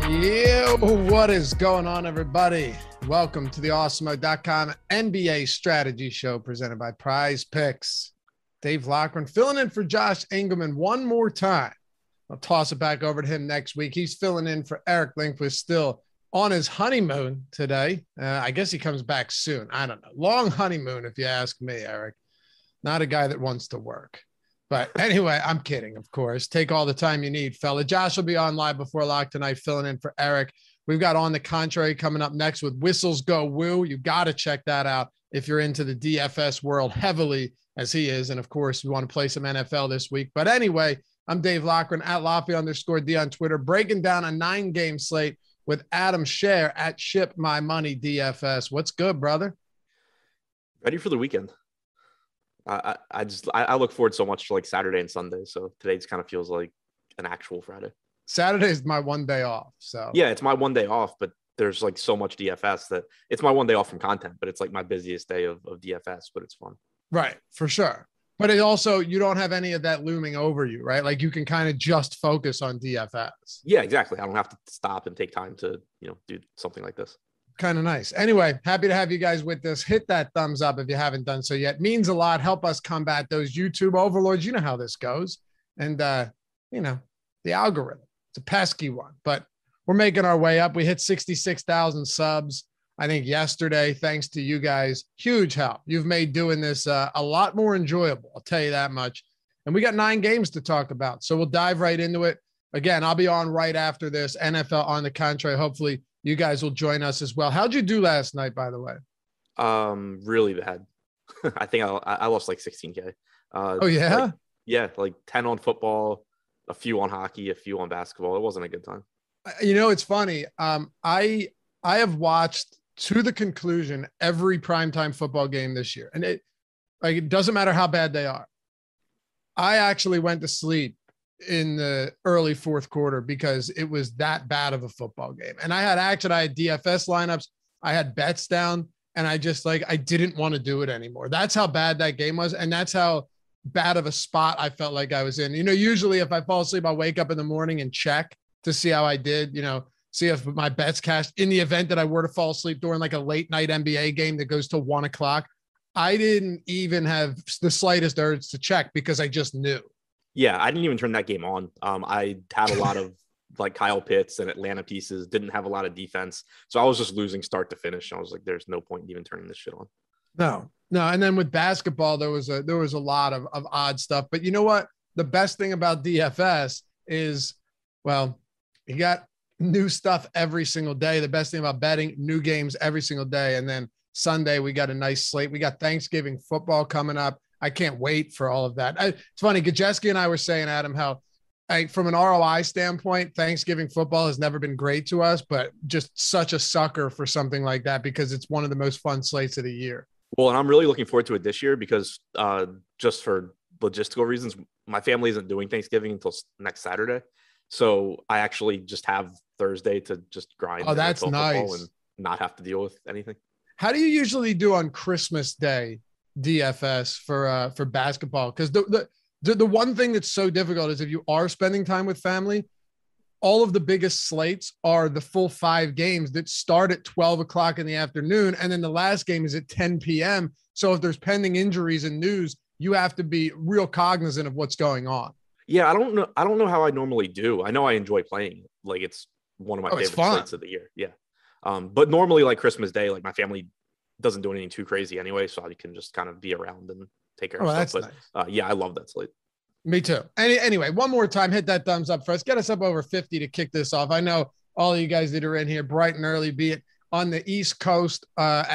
Yo, what is going on, everybody? Welcome to the Awesemo.com NBA Strategy Show presented by Prize Picks. Dave Loughran filling in for Josh Engelman one more time. I'll toss it back over to him next week. He's filling in for Eric Lindquist, still on his honeymoon today. I guess he comes back soon. I don't know. Long honeymoon, if you ask me, Eric. Not a guy that wants to work. But anyway, I'm kidding, of course. Take all the time you need, fella. Josh will be on live before lock tonight, filling in for Eric. We've got On the Contrary coming up next with Whistles Go Woo. You got to check that out if you're into the DFS world heavily, as he is. And, of course, we want to play some NFL this week. But anyway, I'm Dave Loughran at Lafayette_D on Twitter, breaking down a 9-game slate with Adam Scher at Ship My Money DFS. What's good, brother? Ready for the weekend. I look forward so much to like Saturday and Sunday. So today just kind of feels like an actual Friday. Saturday is my one day off. So yeah, it's my one day off, but there's like so much DFS that it's my one day off from content, but it's like my busiest day of DFS, but it's fun. Right. For sure. But it also, you don't have any of that looming over you, right? Like you can kind of just focus on DFS. Yeah, exactly. I don't have to stop and take time to, do something like this. Kind of nice. Anyway, happy to have you guys with us. Hit that thumbs up if you haven't done so yet. Means a lot. Help us combat those YouTube overlords. You know how this goes. And, the algorithm. It's a pesky one. But we're making our way up. We hit 66,000 subs, I think, yesterday. Thanks to you guys. Huge help. You've made doing this a lot more enjoyable. I'll tell you that much. And we got 9 games to talk about. So we'll dive right into it. Again, I'll be on right after this. NFL On the Contrary. Hopefully, you guys will join us as well. How'd you do last night, by the way? Really bad. I think I lost like 16K. Oh, yeah? Like 10 on football, a few on hockey, a few on basketball. It wasn't a good time. It's funny. I have watched to the conclusion every primetime football game this year. And it doesn't matter how bad they are. I actually went to sleep in the early fourth quarter because it was that bad of a football game. And I had DFS lineups. I had bets down and I didn't want to do it anymore. That's how bad that game was. And that's how bad of a spot I felt like I was in. Usually if I fall asleep, I'll wake up in the morning and check to see how I did, see if my bets cashed in the event that I were to fall asleep during like a late night NBA game that goes to 1:00. I didn't even have the slightest urge to check because I just knew. Yeah, I didn't even turn that game on. I had a lot of like Kyle Pitts and Atlanta pieces, didn't have a lot of defense. So I was just losing start to finish. I was like, there's no point in even turning this shit on. No. And then with basketball, there was a lot of odd stuff. But you know what? The best thing about DFS is, well, you got new stuff every single day. The best thing about betting, new games every single day. And then Sunday, we got a nice slate. We got Thanksgiving football coming up. I can't wait for all of that. It's funny. Gajeski and I were saying, Adam, how from an ROI standpoint, Thanksgiving football has never been great to us, but just such a sucker for something like that because it's one of the most fun slates of the year. Well, and I'm really looking forward to it this year because just for logistical reasons, my family isn't doing Thanksgiving until next Saturday. So I actually just have Thursday to just grind. Oh, that's nice. And not have to deal with anything. How do you usually do on Christmas Day DFS for basketball? Because the one thing that's so difficult is if you are spending time with family, all of the biggest slates are the full 5 games that start at 12:00 in the afternoon. And then the last game is at 10 p.m. So if there's pending injuries and news, you have to be real cognizant of what's going on. Yeah. I don't know how I normally do. I know I enjoy playing it. Like it's one of my favorite slates of the year. Yeah. But normally like Christmas Day, like my family doesn't do anything too crazy anyway. So I can just kind of be around and take care of stuff. That's nice. Yeah, I love that slate. Me too. Anyway, one more time, hit that thumbs up for us. Get us up over 50 to kick this off. I know all of you guys that are in here bright and early, be it on the East Coast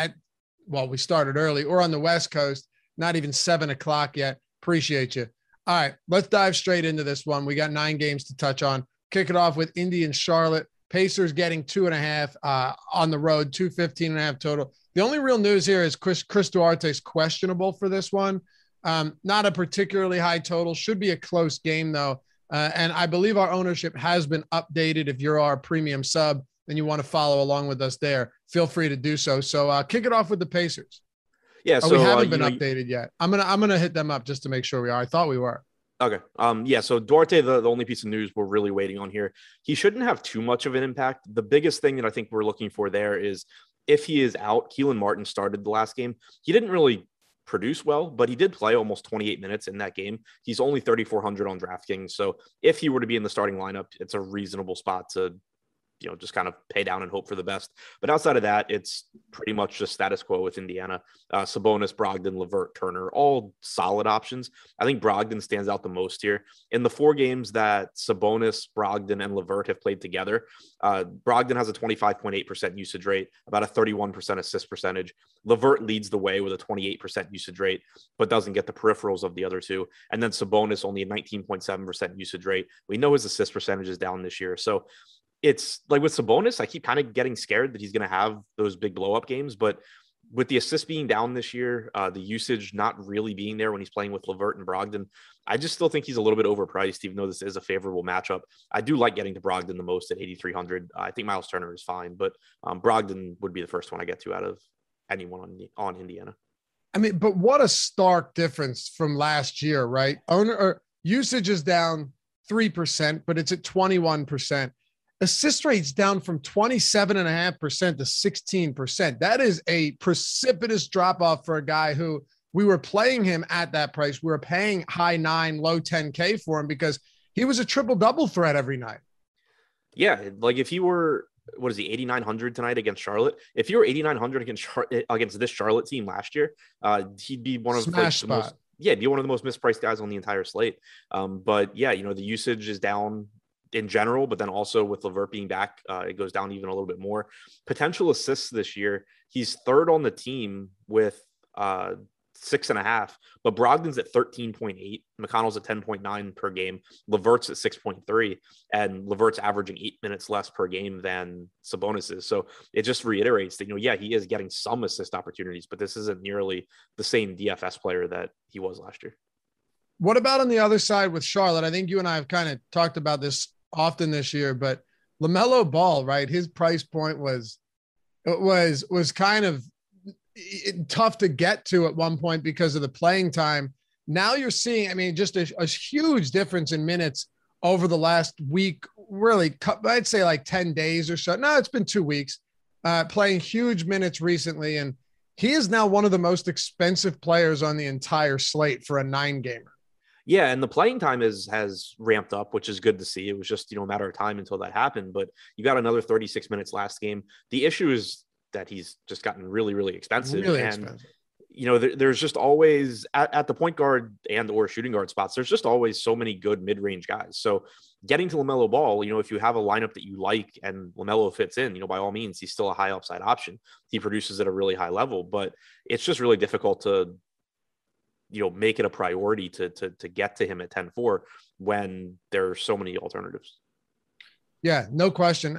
we started early, or on the West Coast, not even 7:00 yet. Appreciate you. All right, let's dive straight into this one. We got 9 games to touch on. Kick it off with Indy and Charlotte. Pacers getting 2.5 on the road, 215.5 total. The only real news here is Chris Duarte is questionable for this one. Not a particularly high total. Should be a close game, though. And I believe our ownership has been updated. If you're our premium sub and you want to follow along with us there, feel free to do so. So kick it off with the Pacers. Yeah, we haven't been updated yet. I'm gonna hit them up just to make sure we are. I thought we were. Okay. Yeah. So Duarte, the only piece of news we're really waiting on here, he shouldn't have too much of an impact. The biggest thing that I think we're looking for there is if he is out. Keelan Martin started the last game. He didn't really produce well, but he did play almost 28 minutes in that game. He's only 3,400 on DraftKings. So if he were to be in the starting lineup, it's a reasonable spot to just kind of pay down and hope for the best. But outside of that, it's pretty much just status quo with Indiana. Sabonis, Brogdon, LeVert, Turner, all solid options. I think Brogdon stands out the most here. In the 4 games that Sabonis, Brogdon, and LeVert have played together, Brogdon has a 25.8% usage rate, about a 31% assist percentage. LeVert leads the way with a 28% usage rate, but doesn't get the peripherals of the other two. And then Sabonis only a 19.7% usage rate. We know his assist percentage is down this year. So it's like with Sabonis, I keep kind of getting scared that he's going to have those big blow up games, but with the assists being down this year, the usage not really being there when he's playing with LeVert and Brogdon, I just still think he's a little bit overpriced, even though this is a favorable matchup. I do like getting to Brogdon the most at 8,300. I think Miles Turner is fine, but Brogdon would be the first one I get to out of anyone on Indiana. I mean, but what a stark difference from last year, right? Usage is down 3%, but it's at 21%. Assist rate's down from 27.5% to 16%. That is a precipitous drop off for a guy who we were playing him at that price. We were paying high 9, low 10K for him because he was a triple double threat every night. Yeah. Like if he were, what is he, 8,900 tonight against Charlotte? If he were 8,900 against this Charlotte team last year, he'd be one of the most, be one of the most mispriced guys on the entire slate. But yeah, the usage is down in general, but then also with LeVert being back, it goes down even a little bit more. Potential assists this year, he's 3rd on the team with 6.5, but Brogdon's at 13.8, McConnell's at 10.9 per game, LeVert's at 6.3, and LeVert's averaging 8 minutes less per game than Sabonis is. So it just reiterates that, he is getting some assist opportunities, but this isn't nearly the same DFS player that he was last year. What about on the other side with Charlotte? I think you and I have kind of talked about this often this year, but LaMelo Ball, right? His price point was kind of tough to get to at one point because of the playing time. Now you're seeing, just a huge difference in minutes over the last week, really, I'd say like 10 days or so. No, it's been 2 weeks, playing huge minutes recently. And he is now one of the most expensive players on the entire slate for a 9-gamer. Yeah, and the playing time has ramped up, which is good to see. It was just, a matter of time until that happened. But you got another 36 minutes last game. The issue is that he's just gotten really, really expensive. There's just always at the point guard and or shooting guard spots, there's just always so many good mid-range guys. So getting to LaMelo Ball, if you have a lineup that you like and LaMelo fits in, by all means, he's still a high upside option. He produces at a really high level, but it's just really difficult to make it a priority to get to him at 10-4 when there are so many alternatives. Yeah, no question.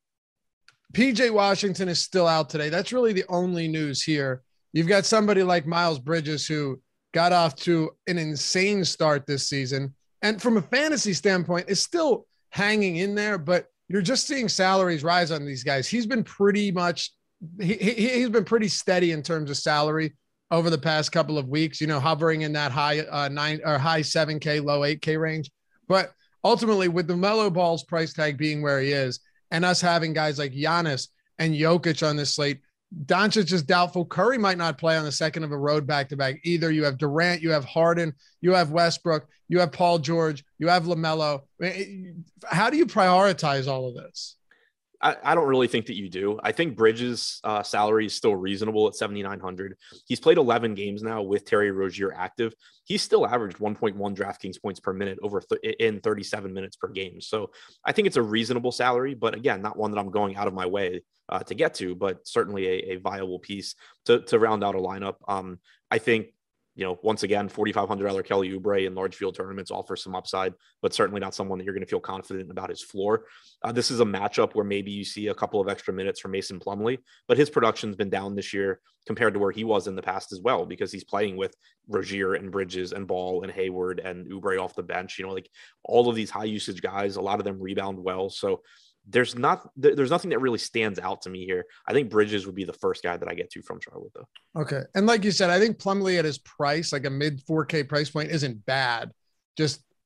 PJ Washington is still out today. That's really the only news here. You've got somebody like Miles Bridges who got off to an insane start this season. And from a fantasy standpoint, is still hanging in there, but you're just seeing salaries rise on these guys. He's been pretty much, he's been pretty steady in terms of salary over the past couple of weeks, hovering in that high 9 or high 7K, low 8K range. But ultimately, with the LaMelo Ball's price tag being where he is, and us having guys like Giannis and Jokic on this slate, Doncic is doubtful. Curry might not play on the second of a road back-to-back either. You have Durant, you have Harden, you have Westbrook, you have Paul George, you have LaMelo. How do you prioritize all of this? I don't really think that you do. I think Bridges' salary is still reasonable at 7,900. He's played 11 games now with Terry Rozier active. He's still averaged 1.1 DraftKings points per minute in 37 minutes per game. So I think it's a reasonable salary, but again, not one that I'm going out of my way to get to, but certainly a viable piece to round out a lineup. I think, once again, $4,500 Kelly Oubre in large field tournaments offer some upside, but certainly not someone that you're going to feel confident about his floor. This is a matchup where maybe you see a couple of extra minutes from Mason Plumlee, but his production's been down this year compared to where he was in the past as well, because he's playing with Rozier and Bridges and Ball and Hayward and Oubre off the bench. Like all of these high usage guys, a lot of them rebound well. So there's nothing that really stands out to me here. I think Bridges would be the first guy that I get to from Charlotte, though. Okay. And like you said, I think Plumlee at his price, like a mid 4K price point, isn't bad. Just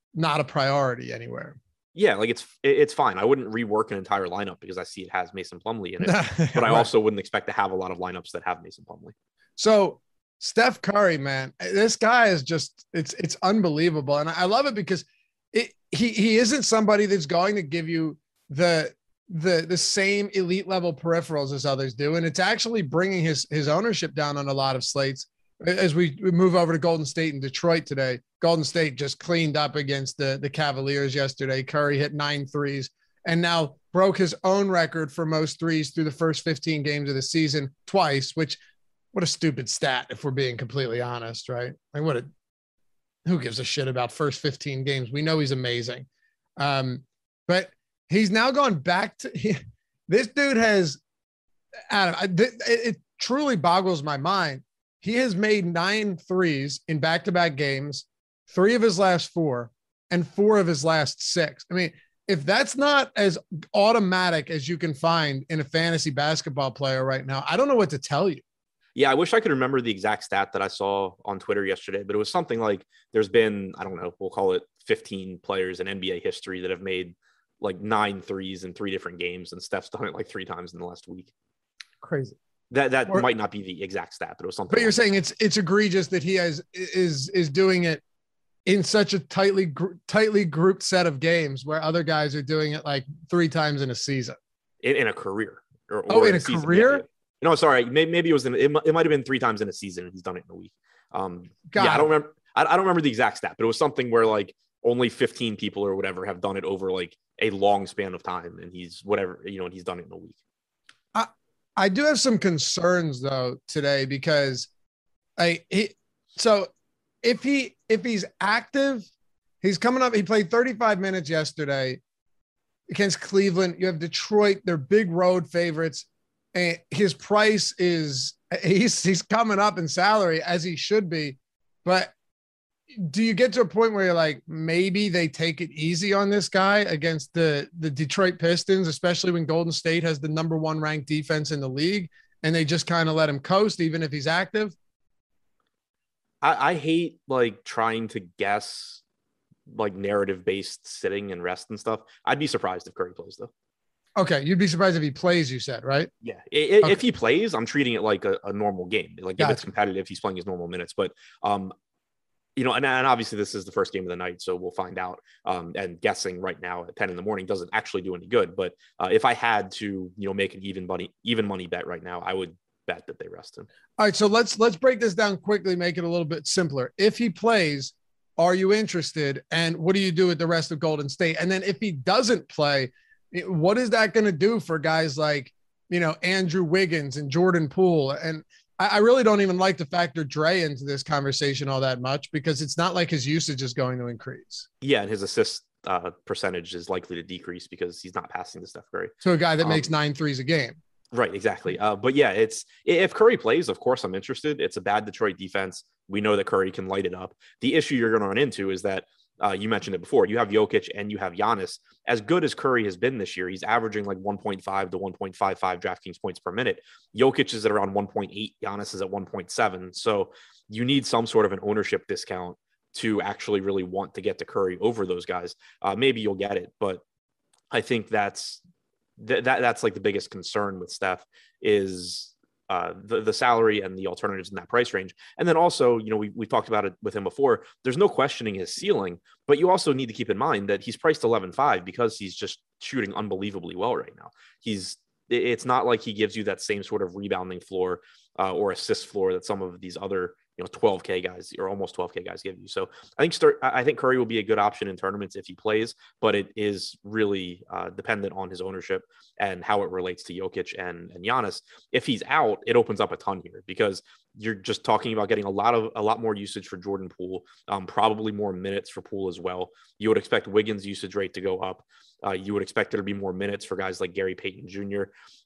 not a priority anywhere. Yeah, like it's fine. I wouldn't rework an entire lineup because I see it has Mason Plumlee in it, but I also wouldn't expect to have a lot of lineups that have Mason Plumlee. So Steph Curry, man, this guy is just it's unbelievable, and I love it because he isn't somebody that's going to give you the same elite level peripherals as others do, and it's actually bringing his ownership down on a lot of slates. As we move over to Golden State and Detroit today, Golden State just cleaned up against the Cavaliers yesterday. Curry hit 9 threes and now broke his own record for most threes through the first 15 games of the season twice, which what a stupid stat if we're being completely honest, right? Like who gives a shit about first 15 games? We know he's amazing. But he's now gone back to this dude has, it truly boggles my mind. He has made 9 threes in back-to-back games, 3 of his last 4, and 4 of his last 6. I mean, if that's not as automatic as you can find in a fantasy basketball player right now, I don't know what to tell you. Yeah, I wish I could remember the exact stat that I saw on Twitter yesterday, but it was something like there's been, I don't know, we'll call it 15 players in NBA history that have made like 9 threes in 3 different games, and Steph's done it like 3 times in the last week. Crazy. That might not be the exact stat, but it was something. But you're saying it's egregious that he is doing it in such a tightly grouped set of games where other guys are doing it like 3 times in a season. In a career. Or in a career? Yeah. No, sorry. Maybe it was it might have been 3 times in a season, and he's done it in a week. I don't remember. I don't remember the exact stat, but it was something where like only 15 people or whatever have done it over like a long span of time, and he's whatever, and he's done it in a week. I do have some concerns though today because if he's active, he's coming up. He played 35 minutes yesterday against Cleveland. You have Detroit; they're big road favorites, and his price is he's coming up in salary as he should be. But do you get to a point where you're like, maybe they take it easy on this guy against the Detroit Pistons, especially when Golden State has the number 1 ranked defense in the league, and they just kind of let him coast even if he's active? I hate like trying to guess like narrative based sitting and rest and stuff. I'd be surprised if Curry plays though. Okay. You'd be surprised if he plays, you said, right? Yeah. If he plays, I'm treating it like a normal game. Like if it's competitive, he's playing his normal minutes, but and obviously this is the first game of the night, so we'll find out. And guessing right now at 10 a.m. doesn't actually do any good. But if I had to, make an even money bet right now, I would bet that they rest him. All right, so let's break this down quickly, make it a little bit simpler. If he plays, are you interested? And what do you do with the rest of Golden State? And then if he doesn't play, what is that going to do for guys like, Andrew Wiggins and Jordan Poole? And I really don't even like to factor Dre into this conversation all that much because it's not like his usage is going to increase. Yeah, and his assist percentage is likely to decrease because he's not passing to Steph Curry. So a guy that makes 9 threes a game. Right, exactly. But yeah, if Curry plays, of course I'm interested. It's a bad Detroit defense. We know that Curry can light it up. The issue you're going to run into is that you mentioned it before. You have Jokic and you have Giannis. As good as Curry has been this year, he's averaging like 1.5 to 1.55 DraftKings points per minute. Jokic is at around 1.8. Giannis is at 1.7. So you need some sort of an ownership discount to actually really want to get to Curry over those guys. Maybe you'll get it, but I think that's like the biggest concern with Steph is the salary and the alternatives in that price range. And then also, we talked about it with him before. There's no questioning his ceiling, but you also need to keep in mind that he's priced 11.5 because he's just shooting unbelievably well right now. It's not like he gives you that same sort of rebounding floor or assist floor that some of these other 12K guys or almost 12K guys give you. So I think Curry will be a good option in tournaments if he plays, but it is really dependent on his ownership and how it relates to Jokic and Giannis. If he's out, it opens up a ton here because you're just talking about getting a lot more usage for Jordan Poole, probably more minutes for Poole as well. You would expect Wiggins' usage rate to go up. You would expect there to be more minutes for guys like Gary Payton Jr.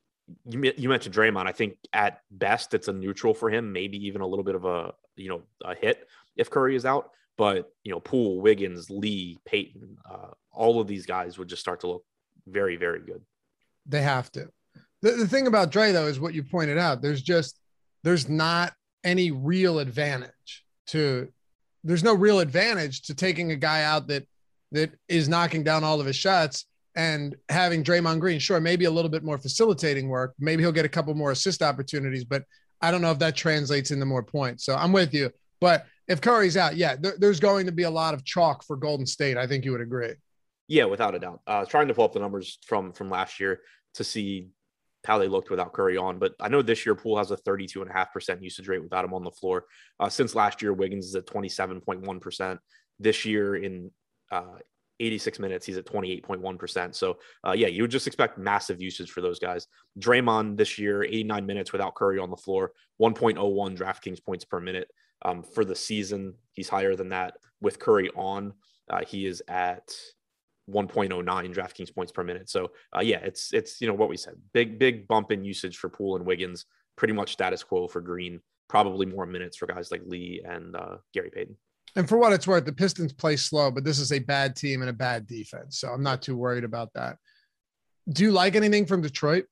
You mentioned Draymond. I think at best it's a neutral for him, maybe even a little bit of a hit if Curry is out. But Poole, Wiggins, Lee, Payton, all of these guys would just start to look very, very good. They have to. The thing about Dre though is what you pointed out. There's not any real advantage to. There's no real advantage to taking a guy out that that is knocking down all of his shots, and having Draymond Green, sure, maybe a little bit more facilitating work. Maybe he'll get a couple more assist opportunities, but I don't know if that translates into more points. So I'm with you. But if Curry's out, yeah, there's going to be a lot of chalk for Golden State. I think you would agree. Yeah, without a doubt. I was trying to pull up the numbers from last year to see how they looked without Curry on. But I know this year Poole has a 32.5% usage rate without him on the floor. Since last year, Wiggins is at 27.1%. This year in 86 minutes, he's at 28.1%. So yeah, you would just expect massive usage for those guys. Draymond this year, 89 minutes without Curry on the floor, 1.01 DraftKings points per minute. For the season, he's higher than that. With Curry on, he is at 1.09 DraftKings points per minute. So yeah, it's what we said, big bump in usage for Poole and Wiggins, pretty much status quo for Green, probably more minutes for guys like Lee and Gary Payton. And for what it's worth, the Pistons play slow, but this is a bad team and a bad defense. So I'm not too worried about that. Do you like anything from Detroit?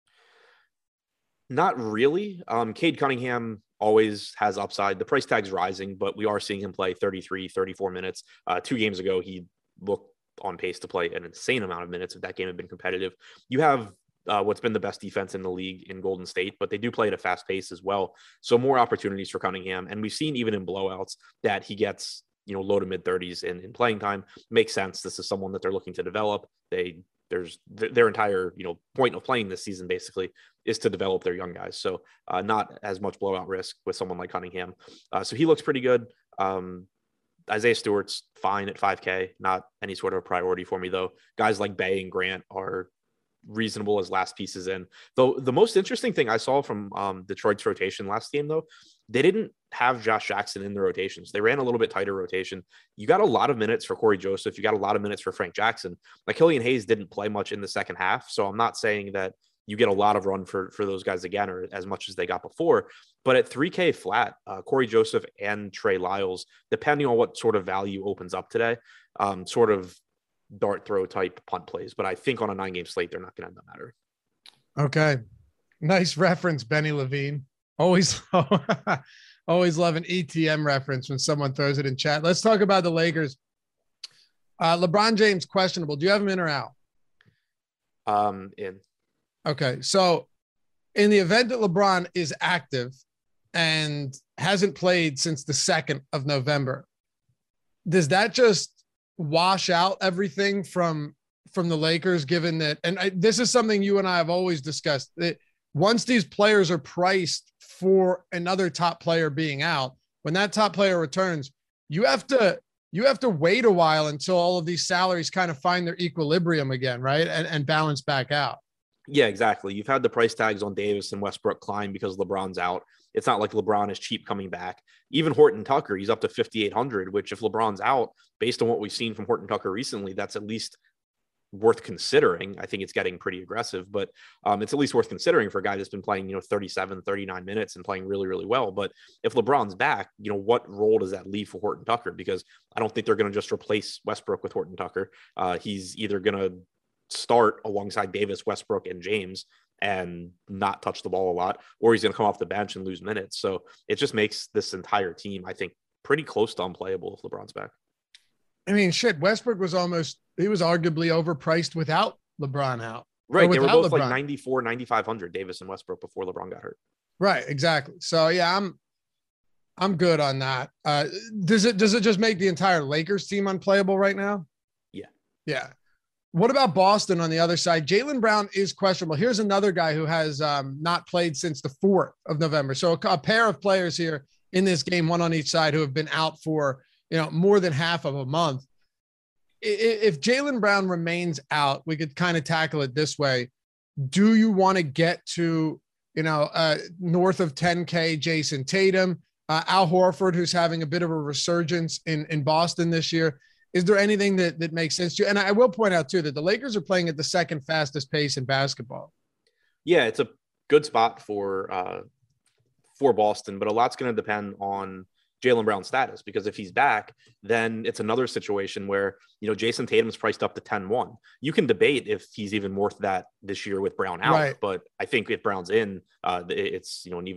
Not really. Cade Cunningham always has upside. The price tag's rising, but we are seeing him play 33, 34 minutes. 2 games ago, he looked on pace to play an insane amount of minutes if that game had been competitive. You have what's been the best defense in the league in Golden State, but they do play at a fast pace as well. So more opportunities for Cunningham. And we've seen even in blowouts that he gets, low to mid 30s in playing time. Makes sense. This is someone that they're looking to develop. Their entire, point of playing this season basically is to develop their young guys. So not as much blowout risk with someone like Cunningham. So he looks pretty good. Isaiah Stewart's fine at 5K, not any sort of a priority for me though. Guys like Bay and Grant are reasonable as last pieces in. Though the most interesting thing I saw from Detroit's rotation last game though, they didn't have Josh Jackson in the rotations. They ran a little bit tighter rotation. You got a lot of minutes for Corey Joseph. You got a lot of minutes for Frank Jackson. Like Killian Hayes didn't play much in the second half. So I'm not saying that you get a lot of run for those guys again, or as much as they got before, but at 3K flat, Corey Joseph and Trey Lyles, depending on what sort of value opens up today, sort of dart throw type punt plays. But I think on a 9-game slate, they're not going to end up mattering. Okay. Nice reference, Benny Levine. Always love an ETM reference when someone throws it in chat. Let's talk about the Lakers. LeBron James questionable. Do you have him in or out? In. Okay. So in the event that LeBron is active and hasn't played since the 2nd of November, does that just wash out everything from the Lakers, given that, and this is something you and I have always discussed, that once these players are priced for another top player being out, when that top player returns, you have to wait a while until all of these salaries kind of find their equilibrium again, right? And balance back out. Yeah, exactly. You've had the price tags on Davis and Westbrook climb because LeBron's out. It's not like LeBron is cheap coming back. Even Horton Tucker, he's up to 5,800, which if LeBron's out, based on what we've seen from Horton Tucker recently, that's at least worth considering. I think it's getting pretty aggressive, but it's at least worth considering for a guy that's been playing, 37, 39 minutes and playing really, really well. But if LeBron's back, what role does that leave for Horton Tucker? Because I don't think they're going to just replace Westbrook with Horton Tucker. He's either going to start alongside Davis, Westbrook, and James and not touch the ball a lot, or he's going to come off the bench and lose minutes. So it just makes this entire team, I think, pretty close to unplayable if LeBron's back. I mean, Westbrook was arguably overpriced without LeBron out. Right. They were both LeBron. Like 94, 9,500, Davis and Westbrook, before LeBron got hurt. Right. Exactly. So yeah, I'm good on that. Does it just make the entire Lakers team unplayable right now? Yeah. Yeah. What about Boston on the other side? Jaylen Brown is questionable. Here's another guy who has not played since the 4th of November. So a pair of players here in this game, one on each side, who have been out for, more than half of a month. If Jaylen Brown remains out, we could kind of tackle it this way. Do you want to get to, north of 10K Jason Tatum, Al Horford, who's having a bit of a resurgence in Boston this year? Is there anything that makes sense to you? And I will point out too, that the Lakers are playing at the 2nd fastest pace in basketball. Yeah, it's a good spot for Boston, but a lot's going to depend on Jaylen Brown's status, because if he's back, then it's another situation where, Jason Tatum's priced up to 10-1. You can debate if he's even worth that this year with Brown out, right. But I think if Brown's in, it's, an even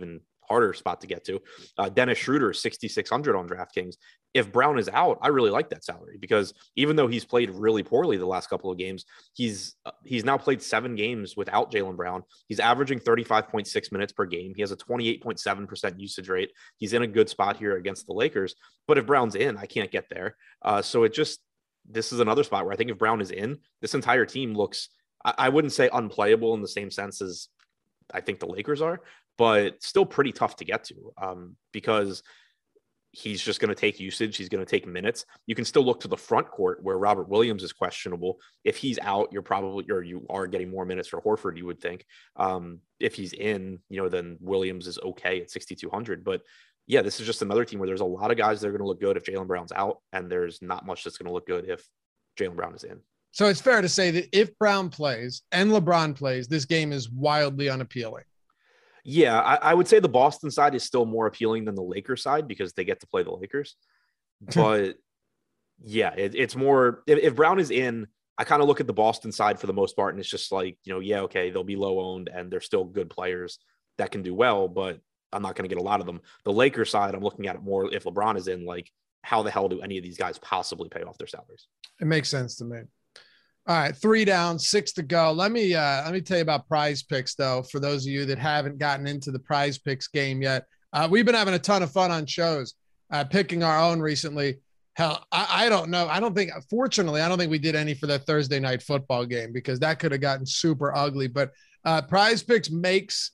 harder spot to get to. Dennis Schroeder, 6,600 on DraftKings. If Brown is out, I really like that salary because even though he's played really poorly the last couple of games, he's now played 7 games without Jaylen Brown. He's averaging 35.6 minutes per game. He has a 28.7% usage rate. He's in a good spot here against the Lakers. But if Brown's in, I can't get there. So this is another spot where I think if Brown is in, this entire team looks, I wouldn't say unplayable in the same sense as I think the Lakers are, but still pretty tough to get to because he's just going to take usage. He's going to take minutes. You can still look to the front court where Robert Williams is questionable. If he's out, you are getting more minutes for Horford, you would think. If he's in, then Williams is okay at 6,200. But yeah, this is just another team where there's a lot of guys that are going to look good if Jaylen Brown's out, and there's not much that's going to look good if Jaylen Brown is in. So it's fair to say that if Brown plays and LeBron plays, this game is wildly unappealing. Yeah, I would say the Boston side is still more appealing than the Lakers side because they get to play the Lakers. But yeah, it's more if Brown is in, I kind of look at the Boston side for the most part, and it's just like, okay, they'll be low owned and they're still good players that can do well, but I'm not going to get a lot of them. The Lakers side, I'm looking at it more if LeBron is in, like, how the hell do any of these guys possibly pay off their salaries? It makes sense to me. All right, 3 down, 6 to go. Let me tell you about Prize Picks, though, for those of you that haven't gotten into the Prize Picks game yet. We've been having a ton of fun on shows, picking our own recently. Hell, I don't know. Fortunately, I don't think we did any for that Thursday night football game because that could have gotten super ugly. But Prize Picks makes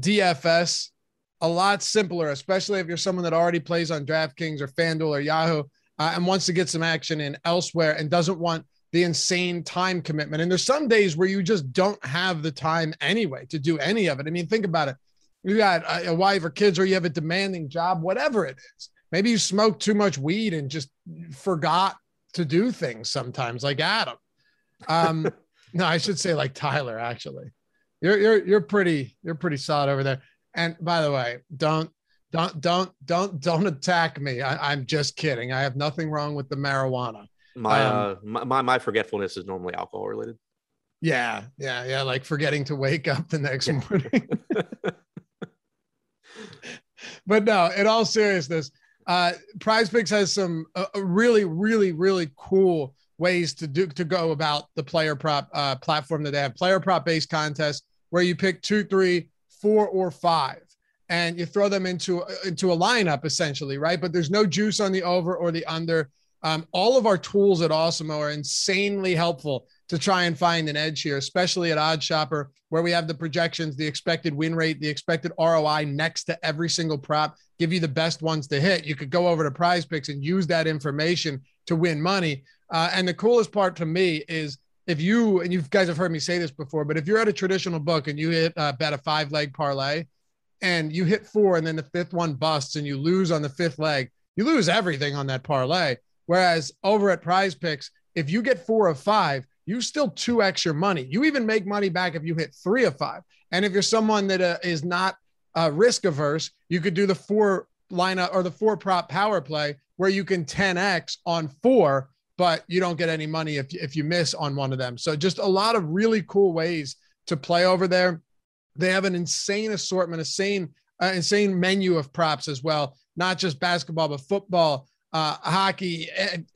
DFS a lot simpler, especially if you're someone that already plays on DraftKings or FanDuel or Yahoo and wants to get some action in elsewhere and doesn't want the insane time commitment. And there's some days where you just don't have the time anyway to do any of it. I mean, think about it. You got a wife or kids, or you have a demanding job, whatever it is. Maybe you smoke too much weed and just forgot to do things sometimes, like Adam. No, I should say like Tyler, actually. You're pretty solid over there. And by the way, don't attack me. I'm just kidding. I have nothing wrong with the marijuana. My forgetfulness is normally alcohol related. Yeah. Like forgetting to wake up the next morning. But no, in all seriousness, Prize Picks has some really, really, really cool ways to go about the player prop platform that they have. Player prop based contests where you pick 2, 3, 4, or 5, and you throw them into a lineup essentially, right? But there's no juice on the over or the under. All of our tools at Awesemo are insanely helpful to try and find an edge here, especially at OddsShopper, where we have the projections, the expected win rate, the expected ROI next to every single prop, give you the best ones to hit. You could go over to Prize Picks and use that information to win money. And the coolest part to me is if you, and you guys have heard me say this before, but if you're at a traditional book and you hit bet a 5-leg parlay and you hit 4 and then the 5th one busts and you lose on the 5th leg, you lose everything on that parlay. Whereas over at Prize Picks, if you get 4 of 5, you still 2x your money. You even make money back if you hit 3 of 5. And if you're someone that is not risk averse, you could do the 4 lineup or the 4 prop power play where you can 10x on 4, but you don't get any money if you miss on one of them. So just a lot of really cool ways to play over there. They have an insane assortment, insane menu of props as well, not just basketball, but football, hockey,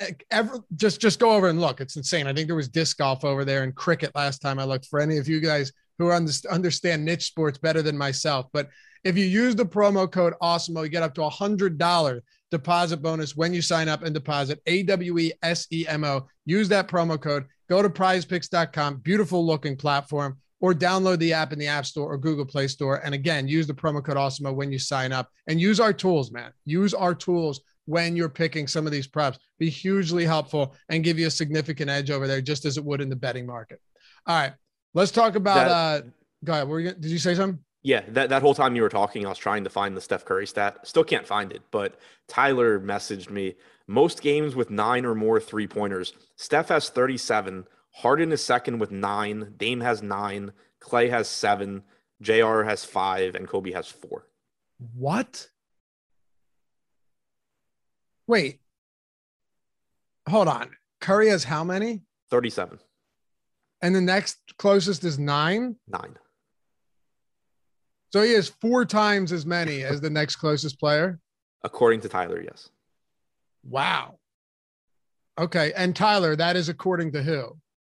just go over and look. It's insane. I think there was disc golf over there and cricket last time I looked, for any of you guys who understand niche sports better than myself. But if you use the promo code Awesemo, you get up to $100 deposit bonus when you sign up and deposit, AWESEMO. Use that promo code. Go to prizepicks.com, beautiful looking platform, or download the app in the App Store or Google Play Store. And again, use the promo code Awesemo when you sign up, and use our tools, man. Use our tools when you're picking some of these props. Be hugely helpful and give you a significant edge over there, just as it would in the betting market. All right, let's talk about go ahead. Did you say something? Yeah, that whole time you were talking, I was trying to find the Steph Curry stat. Still can't find it, but Tyler messaged me. Most games with 9 or more 3-pointers. Steph has 37. Harden is second with 9. Dame has 9. Clay has 7. JR has 5. And Kobe has 4. What? Wait. Hold on. Curry has how many? 37. And the next closest is 9? 9. So he has 4 times as many as the next closest player? According to Tyler, yes. Wow. Okay. And Tyler, that is according to who?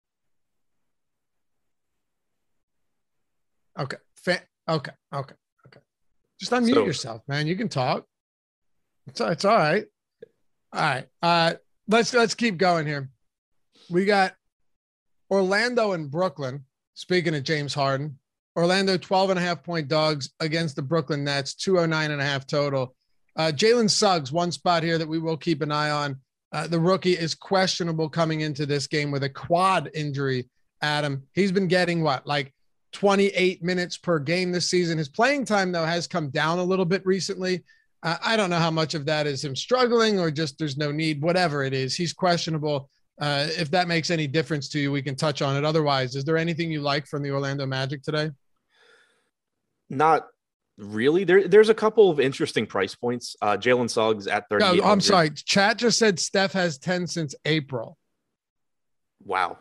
Okay. Okay. Just unmute yourself, man. You can talk. It's all right. All right. Let's keep going here. We got Orlando and Brooklyn. Speaking of James Harden, Orlando 12.5-point dogs against the Brooklyn Nets, 209.5 total. Jalen Suggs, one spot here that we will keep an eye on. The rookie is questionable coming into this game with a quad injury. Adam, he's been getting like 28 minutes per game this season. His playing time, though, has come down a little bit recently. I don't know how much of that is him struggling or just there's no need, whatever it is. He's questionable. If that makes any difference to you, we can touch on it. Otherwise, is there anything you like from the Orlando Magic today? Not really. There's a couple of interesting price points. Jalen Suggs at 38. No, I'm sorry. Chat just said Steph has 10 since April. Wow.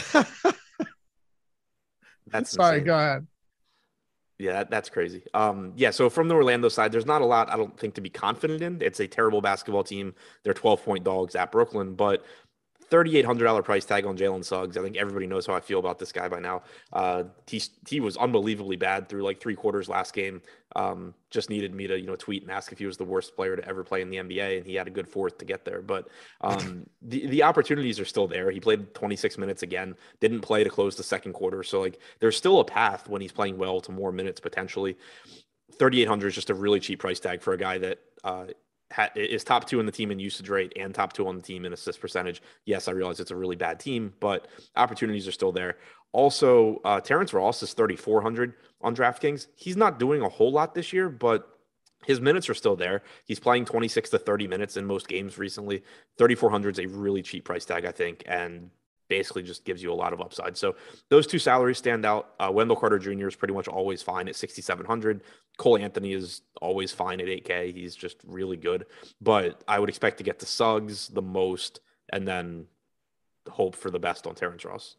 That's sorry. Insane. Go ahead. Yeah, that's crazy. So from the Orlando side, there's not a lot I don't think to be confident in. It's a terrible basketball team. They're 12-point dogs at Brooklyn, but $3,800 price tag on Jalen Suggs. I think everybody knows how I feel about this guy by now. He was unbelievably bad through like 3 quarters last game. Just needed me to tweet and ask if he was the worst player to ever play in the NBA, and he had a good fourth to get there. But the opportunities are still there. He played 26 minutes again, didn't play to close the second quarter. So like there's still a path when he's playing well to more minutes potentially. 3,800 is just a really cheap price tag for a guy that is top 2 in the team in usage rate and top 2 on the team in assist percentage. Yes, I realize it's a really bad team, but opportunities are still there. Also, Terrence Ross is 3,400 on DraftKings. He's not doing a whole lot this year, but his minutes are still there. He's playing 26 to 30 minutes in most games recently. 3,400 is a really cheap price tag, I think, and basically just gives you a lot of upside. So those 2 salaries stand out. Wendell Carter Jr. is pretty much always fine at 6,700. Cole Anthony is always fine at 8K. He's just really good. But I would expect to get to Suggs the most and then hope for the best on Terrence Ross.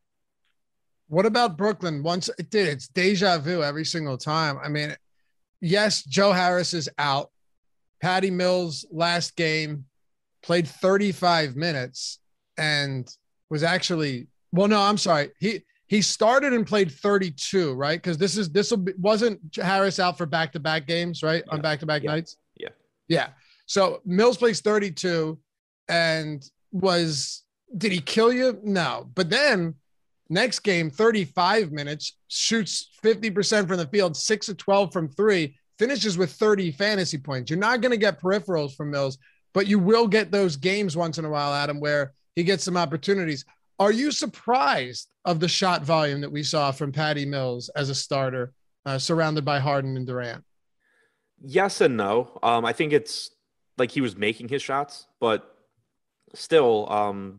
What about Brooklyn? It's deja vu every single time. I mean, yes, Joe Harris is out. Patty Mills last game played 35 minutes and was actually, well, no, I'm sorry. He started and played 32, right? Because wasn't Harris out for back-to-back games, right? Yeah. On back-to-back nights? Yeah. So Mills plays 32 and did he kill you? No. But then next game, 35 minutes, shoots 50% from the field, 6 of 12 from 3, finishes with 30 fantasy points. You're not going to get peripherals from Mills, but you will get those games once in a while, Adam, where he gets some opportunities. Are you surprised of the shot volume that we saw from Patty Mills as a starter, surrounded by Harden and Durant? Yes and no. I think it's like he was making his shots, but still,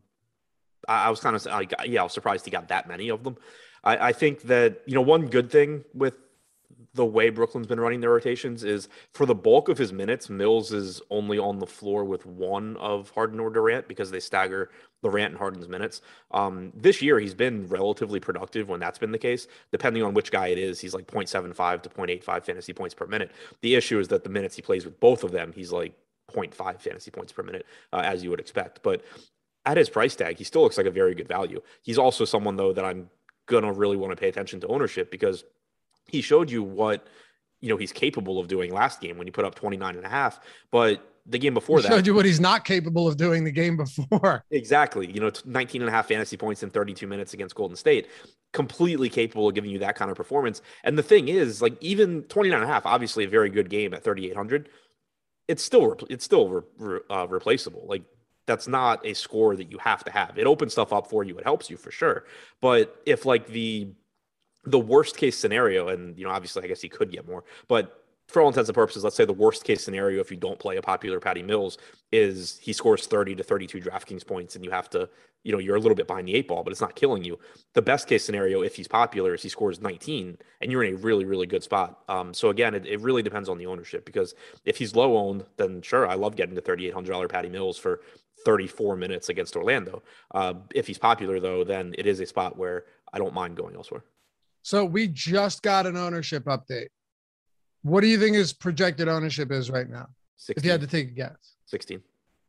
I was kind of like, I was surprised he got that many of them. I think that, one good thing with the way Brooklyn's been running their rotations is for the bulk of his minutes, Mills is only on the floor with one of Harden or Durant because they stagger Durant and Harden's minutes. This year, he's been relatively productive when that's been the case. Depending on which guy it is, he's like 0.75 to 0.85 fantasy points per minute. The issue is that the minutes he plays with both of them, he's like 0.5 fantasy points per minute, as you would expect. But at his price tag, he still looks like a very good value. He's also someone, though, that I'm going to really want to pay attention to ownership because he showed you what, he's capable of doing last game when he put up 29.5, but the game before that showed you what he's not capable of doing the game before. Exactly. 19.5 fantasy points in 32 minutes against Golden State, completely capable of giving you that kind of performance. And the thing is, like, even 29.5, obviously a very good game at 3,800. It's still replaceable. Like, that's not a score that you have to have. It opens stuff up for you. It helps you for sure. But if like the worst case scenario, and obviously I guess he could get more, but for all intents and purposes, let's say the worst case scenario, if you don't play a popular Patty Mills, is he scores 30 to 32 DraftKings points and you have to, you're a little bit behind the 8 ball, but it's not killing you. The best case scenario, if he's popular, is he scores 19 and you're in a really, really good spot. So again, it really depends on the ownership, because if he's low owned, then sure, I love getting the $3,800 Patty Mills for 34 minutes against Orlando. If he's popular though, then it is a spot where I don't mind going elsewhere. So we just got an ownership update. What do you think his projected ownership is right now? 16. If you had to take a guess. 16.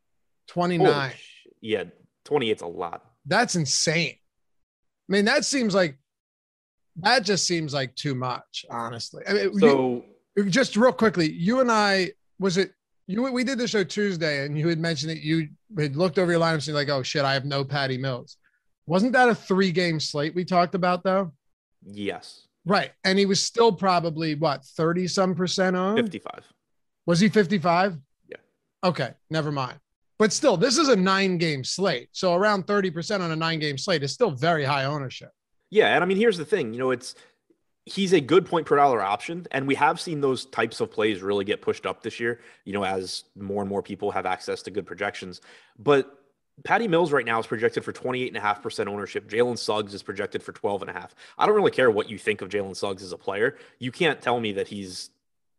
29. Yeah, 28's a lot. That's insane. I mean, that just seems like too much, honestly. I mean, just real quickly, you and I, we did the show Tuesday and you had mentioned that you had looked over your lineups and you're like, oh shit, I have no Patty Mills. Wasn't that a 3-game slate we talked about though? Yes. Right. And he was still probably 30% on? 55. Was he 55? Yeah. Okay. Never mind. But still, this is a 9-game slate. So around 30% on a 9-game slate is still very high ownership. Yeah. And I mean, here's the thing, he's a good point per dollar option. And we have seen those types of plays really get pushed up this year, as more and more people have access to good projections. But Patty Mills right now is projected for 28.5% ownership. Jalen Suggs is projected for 12.5%. I don't really care what you think of Jalen Suggs as a player. You can't tell me that he's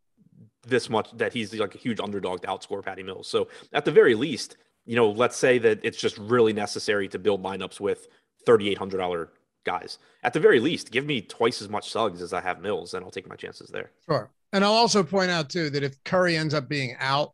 like a huge underdog to outscore Patty Mills. So at the very least, let's say that it's just really necessary to build lineups with $3,800 guys. At the very least, give me twice as much Suggs as I have Mills, and I'll take my chances there. Sure. And I'll also point out too that if Curry ends up being out,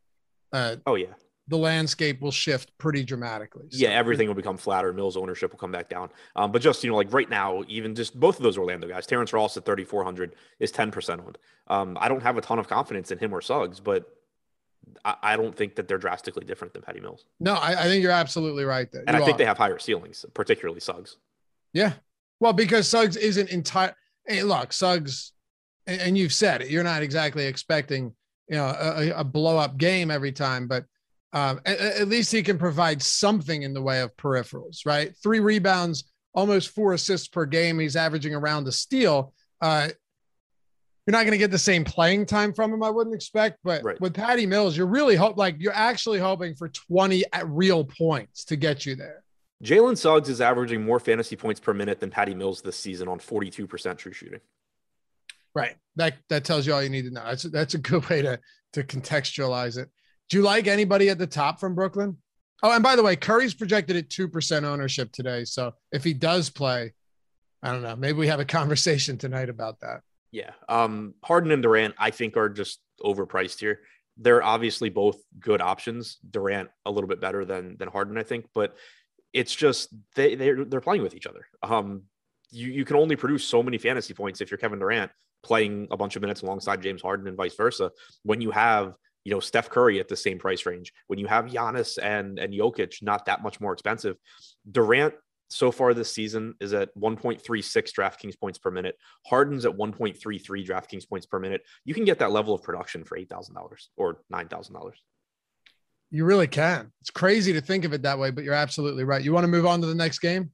the landscape will shift pretty dramatically. So. Yeah, everything will become flatter. Mills ownership will come back down. But just, like right now, even just both of those Orlando guys, Terrence Ross at 3,400 is 10% owned. I don't have a ton of confidence in him or Suggs, but I don't think that they're drastically different than Patty Mills. No, I think you're absolutely right there. And I think they have higher ceilings, particularly Suggs. Yeah. Well, because Suggs isn't entire. Hey, look, Suggs, and you've said it, you're not exactly expecting, a blow up game every time, but at least he can provide something in the way of peripherals, right? 3 rebounds, almost 4 assists per game. He's averaging around a steal. You're not going to get the same playing time from him, I wouldn't expect. But with Patty Mills, you're actually hoping for 20 real points to get you there. Jalen Suggs is averaging more fantasy points per minute than Patty Mills this season on 42% true shooting. Right. That tells you all you need to know. That's a good way to contextualize it. Do you like anybody at the top from Brooklyn? Oh, and by the way, Curry's projected at 2% ownership today. So if he does play, I don't know, maybe we have a conversation tonight about that. Yeah. Harden and Durant, I think, are just overpriced here. They're obviously both good options. Durant a little bit better than Harden, I think, but it's just they're playing with each other. You can only produce so many fantasy points if you're Kevin Durant playing a bunch of minutes alongside James Harden and vice versa. When you have Steph Curry at the same price range, when you have Giannis and Jokic not that much more expensive. Durant so far this season is at 1.36 DraftKings points per minute. Harden's at 1.33 DraftKings points per minute. You can get that level of production for $8,000 or $9,000. You really can. It's crazy to think of it that way, but you're absolutely right. You want to move on to the next game?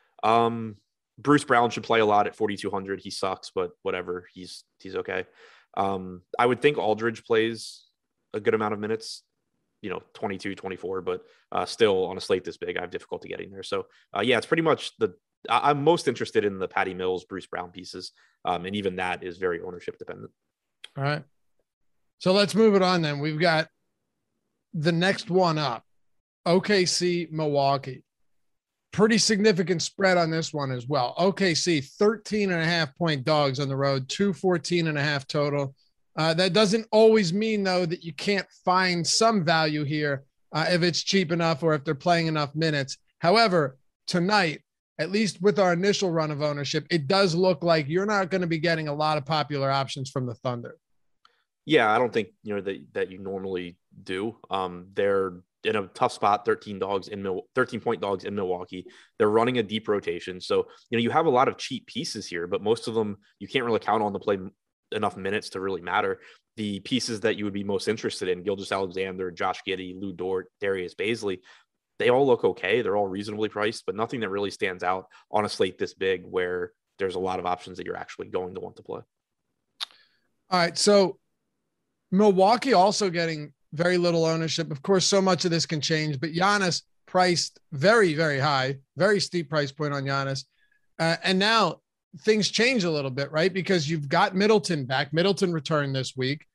Bruce Brown should play a lot at 4,200. He sucks, but whatever. He's okay. I would think Aldridge plays a good amount of minutes, 22, 24, but still on a slate this big, I have difficulty getting there. So it's pretty much I'm most interested in the Patty Mills, Bruce Brown pieces. And even that is very ownership dependent. All right. So let's move it on then. We've got the next one up, OKC, Milwaukee. Pretty significant spread on this one as well. OKC, 13.5-point dogs on the road, 214.5 total. That doesn't always mean, though, that you can't find some value here if it's cheap enough or if they're playing enough minutes. However, tonight, at least with our initial run of ownership, it does look like you're not going to be getting a lot of popular options from the Thunder. Yeah, I don't think that you normally do. They're in a tough spot, 13-point dogs in Milwaukee. They're running a deep rotation. So, you have a lot of cheap pieces here, but most of them you can't really count on to play enough minutes to really matter. The pieces that you would be most interested in, Gilgeous-Alexander, Josh Giddey, Lou Dort, Darius Bazley, they all look okay. They're all reasonably priced, but nothing that really stands out on a slate this big where there's a lot of options that you're actually going to want to play. All right. So Milwaukee also getting very little ownership. Of course, so much of this can change, but Giannis priced very, very high, very steep price point on Giannis. And now things change a little bit, right? Because you've got Middleton back. Middleton returned this week.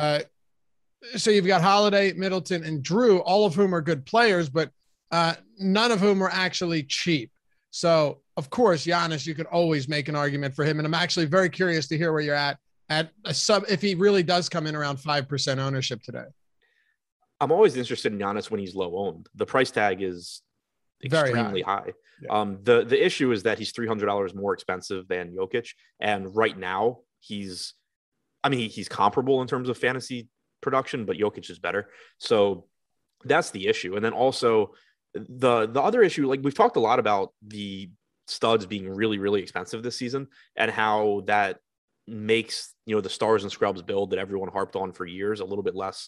So you've got Holiday, Middleton, and Drew, all of whom are good players, but none of whom are actually cheap. So, of course, Giannis, you could always make an argument for him. And I'm actually very curious to hear where you're at at a sub if he really does come in around 5% ownership today? I'm always interested in Giannis when he's low owned. The price tag is extremely high. Yeah. The issue is that he's $300 more expensive than Jokic, and right now he's comparable in terms of fantasy production, but Jokic is better. So that's the issue. And then also the other issue, like we've talked a lot about the studs being really, really expensive this season and how that makes, the stars and scrubs build that everyone harped on for years a little bit less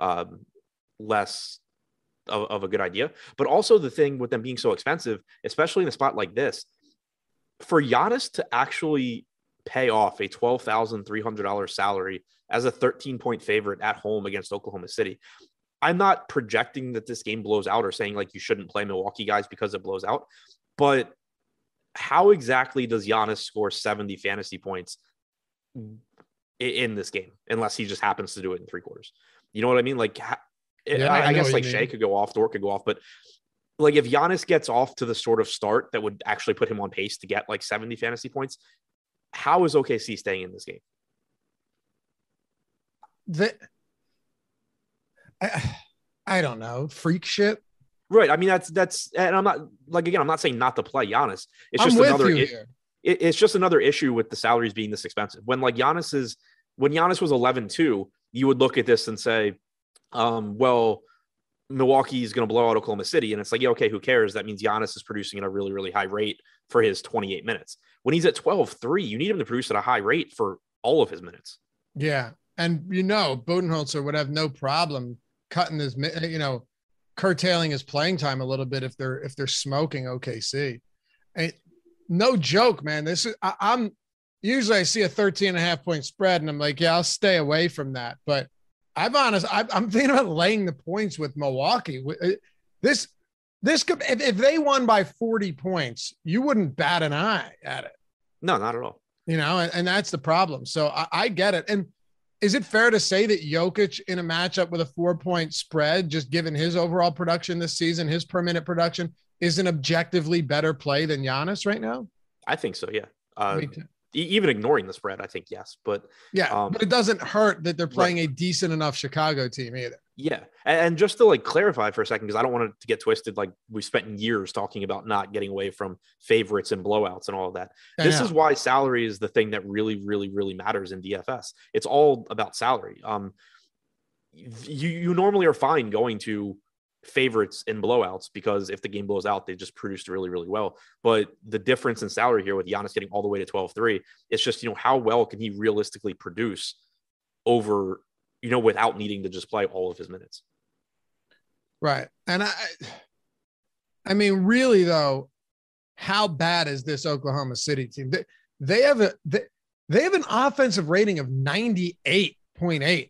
of a good idea. But also the thing with them being so expensive, especially in a spot like this, for Giannis to actually pay off a $12,300 salary as a 13-point favorite at home against Oklahoma City. I'm not projecting that this game blows out or saying like you shouldn't play Milwaukee guys because it blows out, but how exactly does Giannis score 70 fantasy points in this game unless he just happens to do it in 3 quarters? You know what I mean? Like, I guess like Shea could go off, Dort could go off, but like if Giannis gets off to the sort of start that would actually put him on pace to get like 70 fantasy points, how is OKC staying in this game? I don't know. Freak shit. Right. I mean, that's, and I'm not like, again, I'm not saying not to play Giannis. It's just it's just another issue with the salaries being this expensive. When Giannis was 11-2, you would look at this and say, well, Milwaukee is going to blow out Oklahoma City. And it's like, yeah, okay, who cares? That means Giannis is producing at a really, really high rate for his 28 minutes. When he's at 12-3, you need him to produce at a high rate for all of his minutes. Yeah. And, Budenholzer would have no problem cutting his, curtailing his playing time a little bit if they're smoking OKC. No joke, man. I'm usually I see a 13.5 point spread and I'm like, yeah, I'll stay away from that. But I'm thinking about laying the points with Milwaukee. This could, if they won by 40 points, you wouldn't bat an eye at it. No, not at all. And that's the problem. So I get it. And is it fair to say that Jokic in a matchup with a 4-point spread, just given his overall production this season, his per minute production, is an objectively better play than Giannis right now? I think so. Yeah. Even ignoring the spread, I think yes, but but it doesn't hurt that they're playing a decent enough Chicago team either. Yeah, and just to clarify for a second, because I don't want it to get twisted. Like we spent years talking about not getting away from favorites and blowouts and all of that. This is why salary is the thing that really, really, really matters in DFS. It's all about salary. You normally are fine going to favorites in blowouts because if the game blows out, they just produced really, really well. But the difference in salary here with Giannis getting all the way to 12-3, it's just, how well can he realistically produce over, without needing to just play all of his minutes. Right. And I mean, really though, how bad is this Oklahoma City team? They have an offensive rating of 98.8.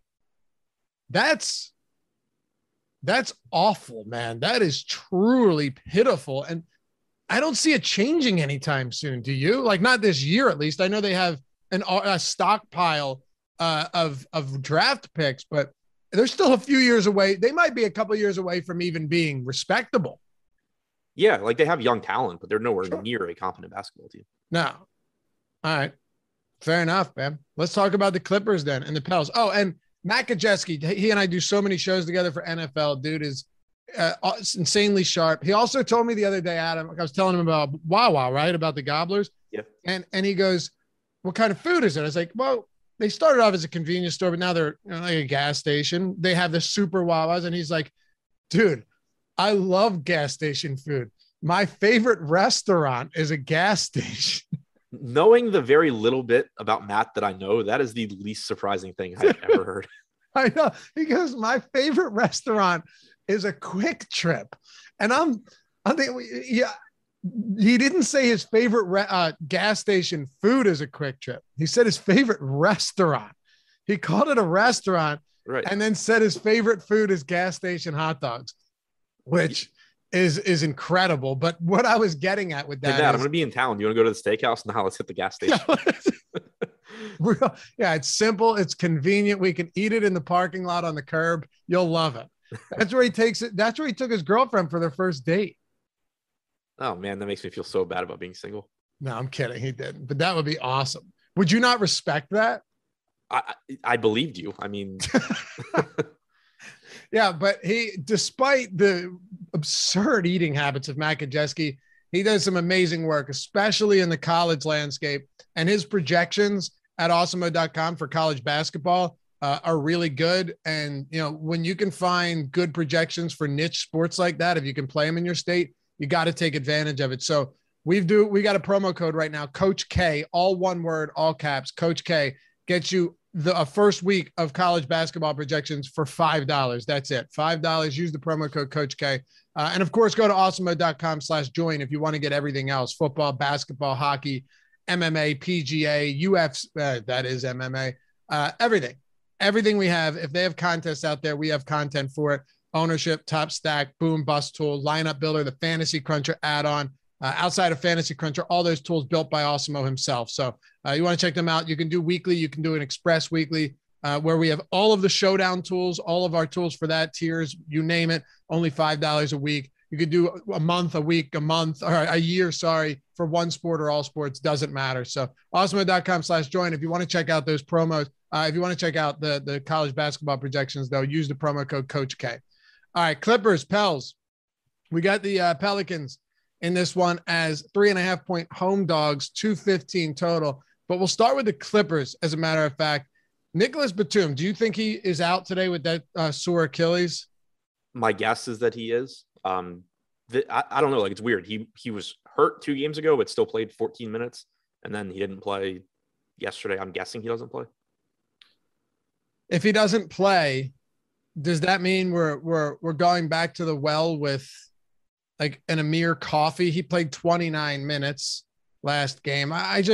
That's awful, man. That is truly pitiful. And I don't see it changing anytime soon. Do you? Not this year, at least. I know they have a stockpile of draft picks, but they're still a few years away. They might be a couple of years away from even being respectable. Yeah. They have young talent, but they're nowhere near a competent basketball team. No. All right. Fair enough, man. Let's talk about the Clippers then and the Pels. Oh, and Matt Kajeski, he and I do so many shows together for NFL. Dude is insanely sharp. He also told me the other day, Adam, I was telling him about Wawa, right? About the Gobblers. Yeah. And he goes, what kind of food is it? I was like, well, they started off as a convenience store, but now they're like a gas station. They have the super Wawas. And he's like, dude, I love gas station food. My favorite restaurant is a gas station. Knowing the very little bit about Matt that I know, that is the least surprising thing I've ever heard. I know. He goes, my favorite restaurant is a Quick Trip. And I'm thinking, yeah, he didn't say his favorite gas station food is a Quick Trip. He said his favorite restaurant. He called it a restaurant, right? And then said his favorite food is gas station hot dogs, which is incredible. But what I was getting at with that, hey, Dad, I'm going to be in town. Do you want to go to the steakhouse? Now let's hit the gas station. Yeah, it's simple. It's convenient. We can eat it in the parking lot on the curb. You'll love it. That's where he takes it. That's where he took his girlfriend for their first date. Oh man, that makes me feel so bad about being single. No, I'm kidding. He didn't, but that would be awesome. Would you not respect that? I believed you. I mean, yeah, but despite the absurd eating habits of Matt Kajeski, he does some amazing work, especially in the college landscape. And his projections at awesemo.com for college basketball are really good. And, when you can find good projections for niche sports like that, if you can play them in your state, you got to take advantage of it. So we got a promo code right now, Coach K, all one word, all caps, Coach K, gets you the first week of college basketball projections for $5. That's it. $5. Use the promo code Coach K. And of course, go to awesemo.com/join if you want to get everything else: football, basketball, hockey, MMA, PGA, UFC, that is MMA, everything we have. If they have contests out there, we have content for it. Ownership, Top Stack, Boom Bust Tool, Lineup Builder, the Fantasy Cruncher add-on, outside of Fantasy Cruncher, all those tools built by Awesemo himself. So you want to check them out. You can do weekly. You can do an express weekly where we have all of the showdown tools, all of our tools for that, tiers, you name it, only $5 a week. You could do a month, a week, a month, or a year, for one sport or all sports, doesn't matter. So awesemo.com/join if you want to check out those promos. If you want to check out the college basketball projections, though, use the promo code Coach K. All right, Clippers, Pels. We got the Pelicans in this one as 3.5-point home dogs, 215 total. But we'll start with the Clippers, as a matter of fact. Nicholas Batum, do you think he is out today with that sore Achilles? My guess is that he is. I don't know. Like, it's weird. He was hurt 2 games ago, but still played 14 minutes. And then he didn't play yesterday. I'm guessing he doesn't play. If he doesn't play, does that mean we're going back to the well with like an Amir Coffey? He played 29 minutes last game.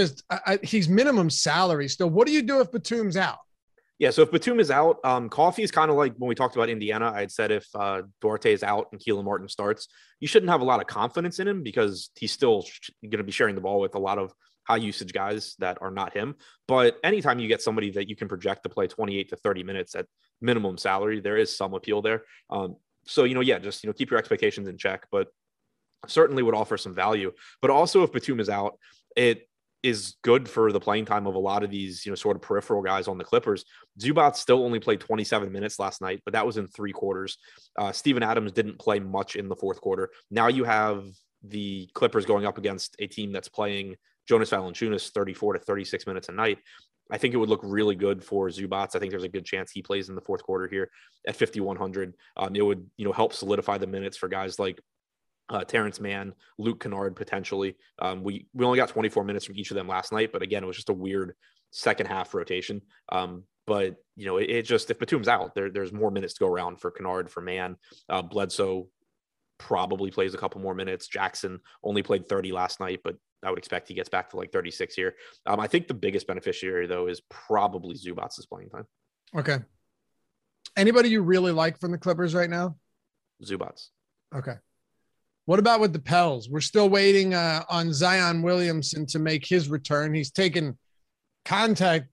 He's minimum salary still. What do you do if Batum's out? Yeah, so if Batum is out, Coffey is kind of like when we talked about Indiana. I had said if Duarte is out and Keelan Martin starts, you shouldn't have a lot of confidence in him because he's still going to be sharing the ball with a lot of high usage guys that are not him. But anytime you get somebody that you can project to play 28 to 30 minutes at minimum salary, there is some appeal there. So, just keep your expectations in check, but certainly would offer some value. But also if Batum is out, it is good for the playing time of a lot of these, sort of peripheral guys on the Clippers. Zubac still only played 27 minutes last night, but that was in 3 quarters. Steven Adams didn't play much in the 4th quarter. Now you have the Clippers going up against a team that's playing Jonas Valanciunas 34 to 36 minutes a night. I think it would look really good for Zubac. I think there's a good chance he plays in the 4th quarter here at 5,100. It would, help solidify the minutes for guys like Terrence Mann, Luke Kennard, potentially. We only got 24 minutes from each of them last night, but again, it was just a weird second half rotation. But it just, if Batum's out, there's more minutes to go around for Kennard, for Mann. Bledsoe probably plays a couple more minutes. Jackson only played 30 last night, but I would expect he gets back to like 36 here. I think the biggest beneficiary, though, is probably Zubac's playing time. Okay. Anybody you really like from the Clippers right now? Zubac. Okay. What about with the Pels? We're still waiting on Zion Williamson to make his return. He's taken part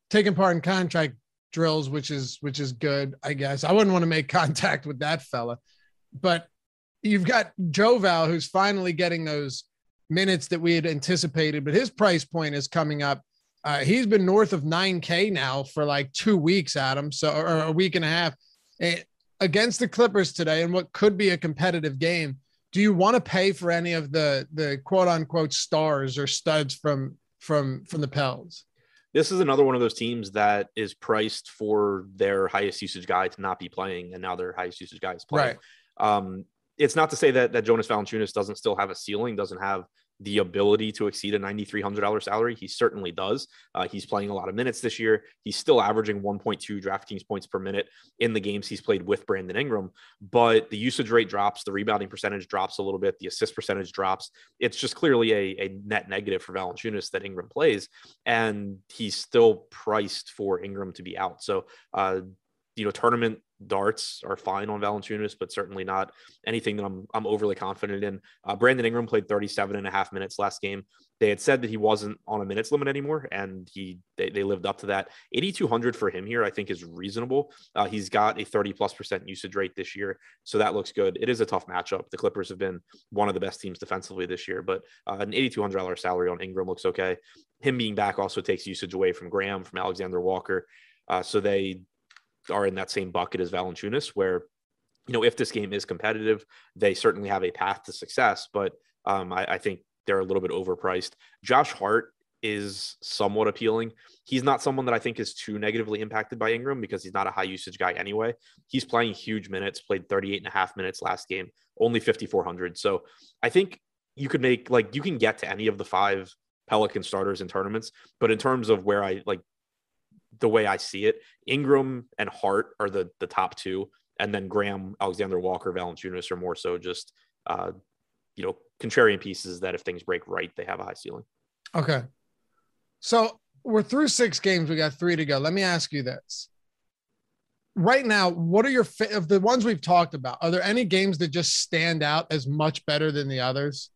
in contract drills, which is good, I guess. I wouldn't want to make contact with that fella. But you've got Joval, who's finally getting those minutes that we had anticipated, but his price point is coming up. He's been north of 9K now for like 2 weeks, Adam, or a week and a half. Against the Clippers today in what could be a competitive game, do you want to pay for any of the quote unquote stars or studs from the Pels? This is another one of those teams that is priced for their highest usage guy to not be playing, and now their highest usage guy is playing. Right. It's not to say that Jonas Valanciunas doesn't still have a ceiling, doesn't have the ability to exceed a $9,300 salary. He certainly does. He's playing a lot of minutes this year. He's still averaging 1.2 DraftKings points per minute in the games he's played with Brandon Ingram, but the usage rate drops, the rebounding percentage drops a little bit, the assist percentage drops. It's just clearly a net negative for Valanciunas that Ingram plays, and he's still priced for Ingram to be out. So, tournament darts are fine on Valanciunas, but certainly not anything that I'm overly confident in. Brandon Ingram played 37.5 minutes last game. They had said that he wasn't on a minutes limit anymore, and they lived up to that. 8,200 for him here, I think, is reasonable. He's got a 30+% usage rate this year, so that looks good. It is a tough matchup. The Clippers have been one of the best teams defensively this year, but an $8,200 salary on Ingram looks okay. Him being back also takes usage away from Graham, from Alexander Walker. So they are in that same bucket as Valanciunas, where, if this game is competitive, they certainly have a path to success, but I think they're a little bit overpriced. Josh Hart is somewhat appealing. He's not someone that I think is too negatively impacted by Ingram because he's not a high usage guy anyway. He's playing huge minutes, played 38.5 minutes last game, only 5,400. So I think you could you can get to any of the 5 Pelican starters in tournaments, but in terms of where the way I see it, Ingram and Hart are the top 2. And then Graham, Alexander Walker, Valanciunas are more so just, contrarian pieces that if things break right, they have a high ceiling. Okay. So we're through 6 games. We got 3 to go. Let me ask you this. Right now, what are of the ones we've talked about, are there any games that just stand out as much better than the others?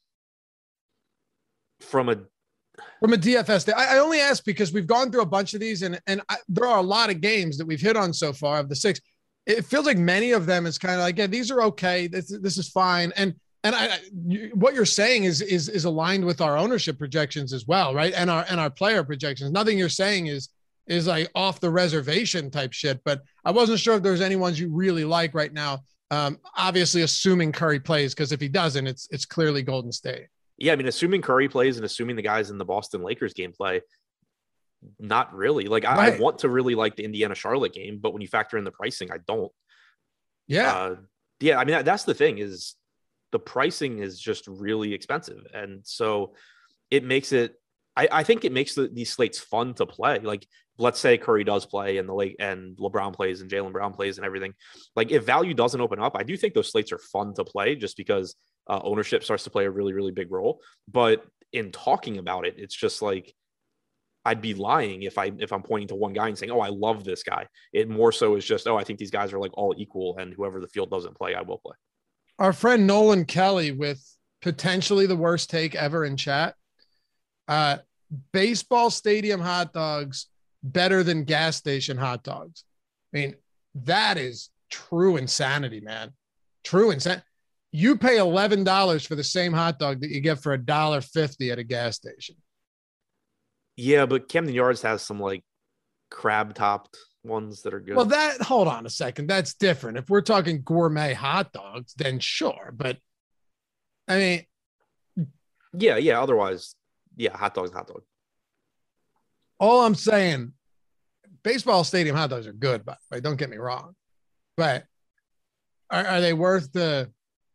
From a DFS day? I only ask because we've gone through a bunch of these and there are a lot of games that we've hit on so far of the 6. It feels like many of them is kind of like, yeah, these are okay. This is fine. And what you're saying is aligned with our ownership projections as well, right? And our player projections. Nothing you're saying is like off the reservation type shit. But I wasn't sure if there's any ones you really like right now. Obviously, assuming Curry plays, because if he doesn't, it's clearly Golden State. Yeah, I mean, assuming Curry plays and assuming the guys in the Boston Lakers game play, not really. Right. I want to really like the Indiana Charlotte game, but when you factor in the pricing, I don't. Yeah. I mean, that's the thing is the pricing is just really expensive. And so it makes it, I think it makes these slates fun to play. Like, let's say Curry does play and LeBron plays and Jaylen Brown plays and everything. Like, if value doesn't open up, I do think those slates are fun to play just because ownership starts to play a really, really big role. But in talking about it, it's just like, I'd be lying if I'm pointing to one guy and saying, oh, I love this guy. It more so is just, oh, I think these guys are like all equal, and whoever the field doesn't play, I will play. Our friend Nolan Kelly with potentially the worst take ever in chat. Baseball stadium hot dogs better than gas station hot dogs. I mean, that is true insanity, man. True insanity. You pay $11 for the same hot dog that you get for $1.50 at a gas station. Yeah, but Camden Yards has some like crab topped ones that are good. Well, hold on a second. That's different. If we're talking gourmet hot dogs, then sure. But I mean, yeah. Otherwise, yeah, hot dog. All I'm saying, baseball stadium hot dogs are good, but don't get me wrong. But are they worth the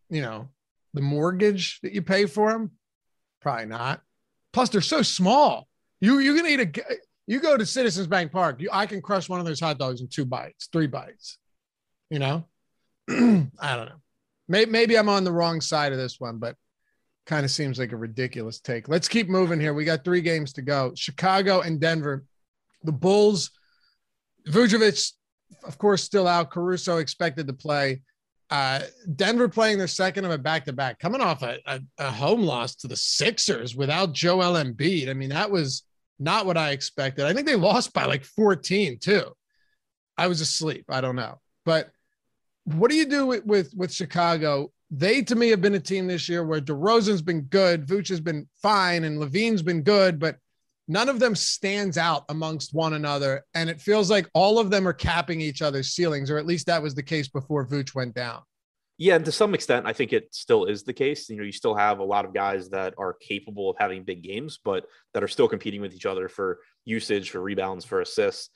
mortgage that you pay for them? Probably not. Plus, they're so small. You're gonna eat you go to Citizens Bank Park. I can crush one of those hot dogs in 2 bites, 3 bites. I don't know. Maybe I'm on the wrong side of this one, but kind of seems like a ridiculous take. Let's keep moving here. We got 3 games to go. Chicago and Denver. The Bulls, Vucevic, of course, still out. Caruso expected to play. Denver playing their second of a back-to-back, coming off a home loss to the Sixers without Joel Embiid. I mean, that was not what I expected. I think they lost by like 14 too. I was asleep. I don't know. But what do you do with Chicago? They, to me, have been a team this year where DeRozan's been good, Vooch has been fine, and Levine's been good, but none of them stands out amongst one another. And it feels like all of them are capping each other's ceilings, or at least that was the case before Vooch went down. Yeah, and to some extent, I think it still is the case. You still have a lot of guys that are capable of having big games, but that are still competing with each other for usage, for rebounds, for assists.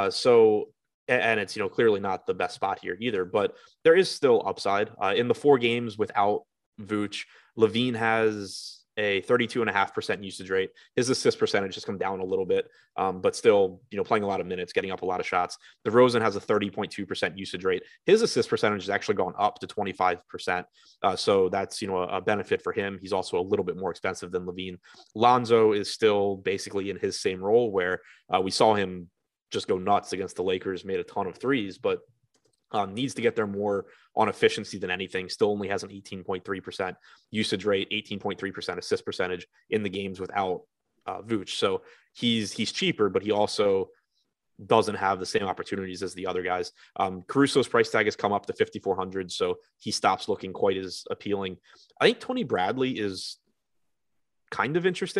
And it's, clearly not the best spot here either, but there is still upside. In the 4 games without Vooch, LaVine has a 32.5% usage rate. His assist percentage has come down a little bit, but still, playing a lot of minutes, getting up a lot of shots. DeRozan has a 30.2% usage rate. His assist percentage has actually gone up to 25%. So that's, a benefit for him. He's also a little bit more expensive than LaVine. Lonzo is still basically in his same role where we saw him just go nuts against the Lakers, made a ton of threes, but needs to get there more on efficiency than anything. Still only has an 18.3% usage rate, 18.3% assist percentage in the games without Vooch. So he's cheaper, but he also doesn't have the same opportunities as the other guys. Caruso's price tag has come up to 5,400, so he stops looking quite as appealing. I think Tony Bradley is kind of interesting.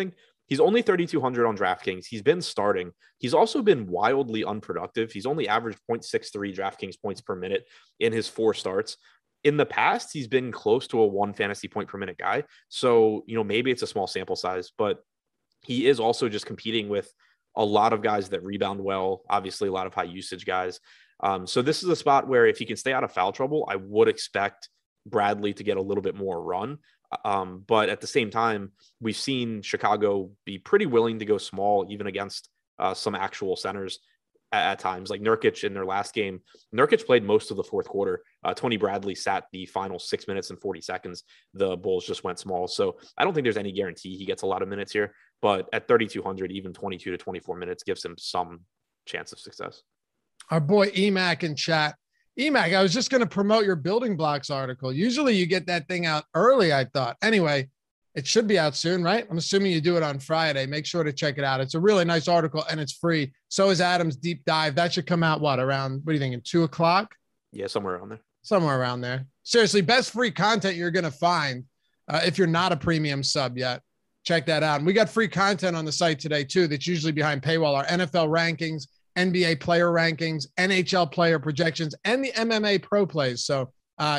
He's only 3,200 on DraftKings. He's been starting. He's also been wildly unproductive. He's only averaged 0.63 DraftKings points per minute in his 4 starts. In the past, he's been close to a 1 fantasy point per minute guy. So, maybe it's a small sample size, but he is also just competing with a lot of guys that rebound well, obviously a lot of high usage guys. So this is a spot where if he can stay out of foul trouble, I would expect Bradley to get a little bit more run. But at the same time, we've seen Chicago be pretty willing to go small, even against some actual centers at times. Like Nurkic in their last game, Nurkic played most of the fourth quarter. Tony Bradley sat the final 6 minutes and 40 seconds. The Bulls just went small. So I don't think there's any guarantee he gets a lot of minutes here. But at 3,200, even 22 to 24 minutes gives him some chance of success. Our boy Emac in chat. Emac, I was just going to promote your building blocks article. Usually you get that thing out early, I thought. Anyway, it should be out soon, right? I'm assuming you do it on Friday. Make sure to check it out. It's a really nice article and it's free. So is Adam's deep dive. That should come out, around, what are you thinking, 2:00? Yeah, somewhere around there. Somewhere around there. Seriously, best free content you're going to find if you're not a premium sub yet. Check that out. And we got free content on the site today, too, that's usually behind paywall. Our NFL rankings, NBA player rankings, NHL player projections, and the MMA pro plays. So,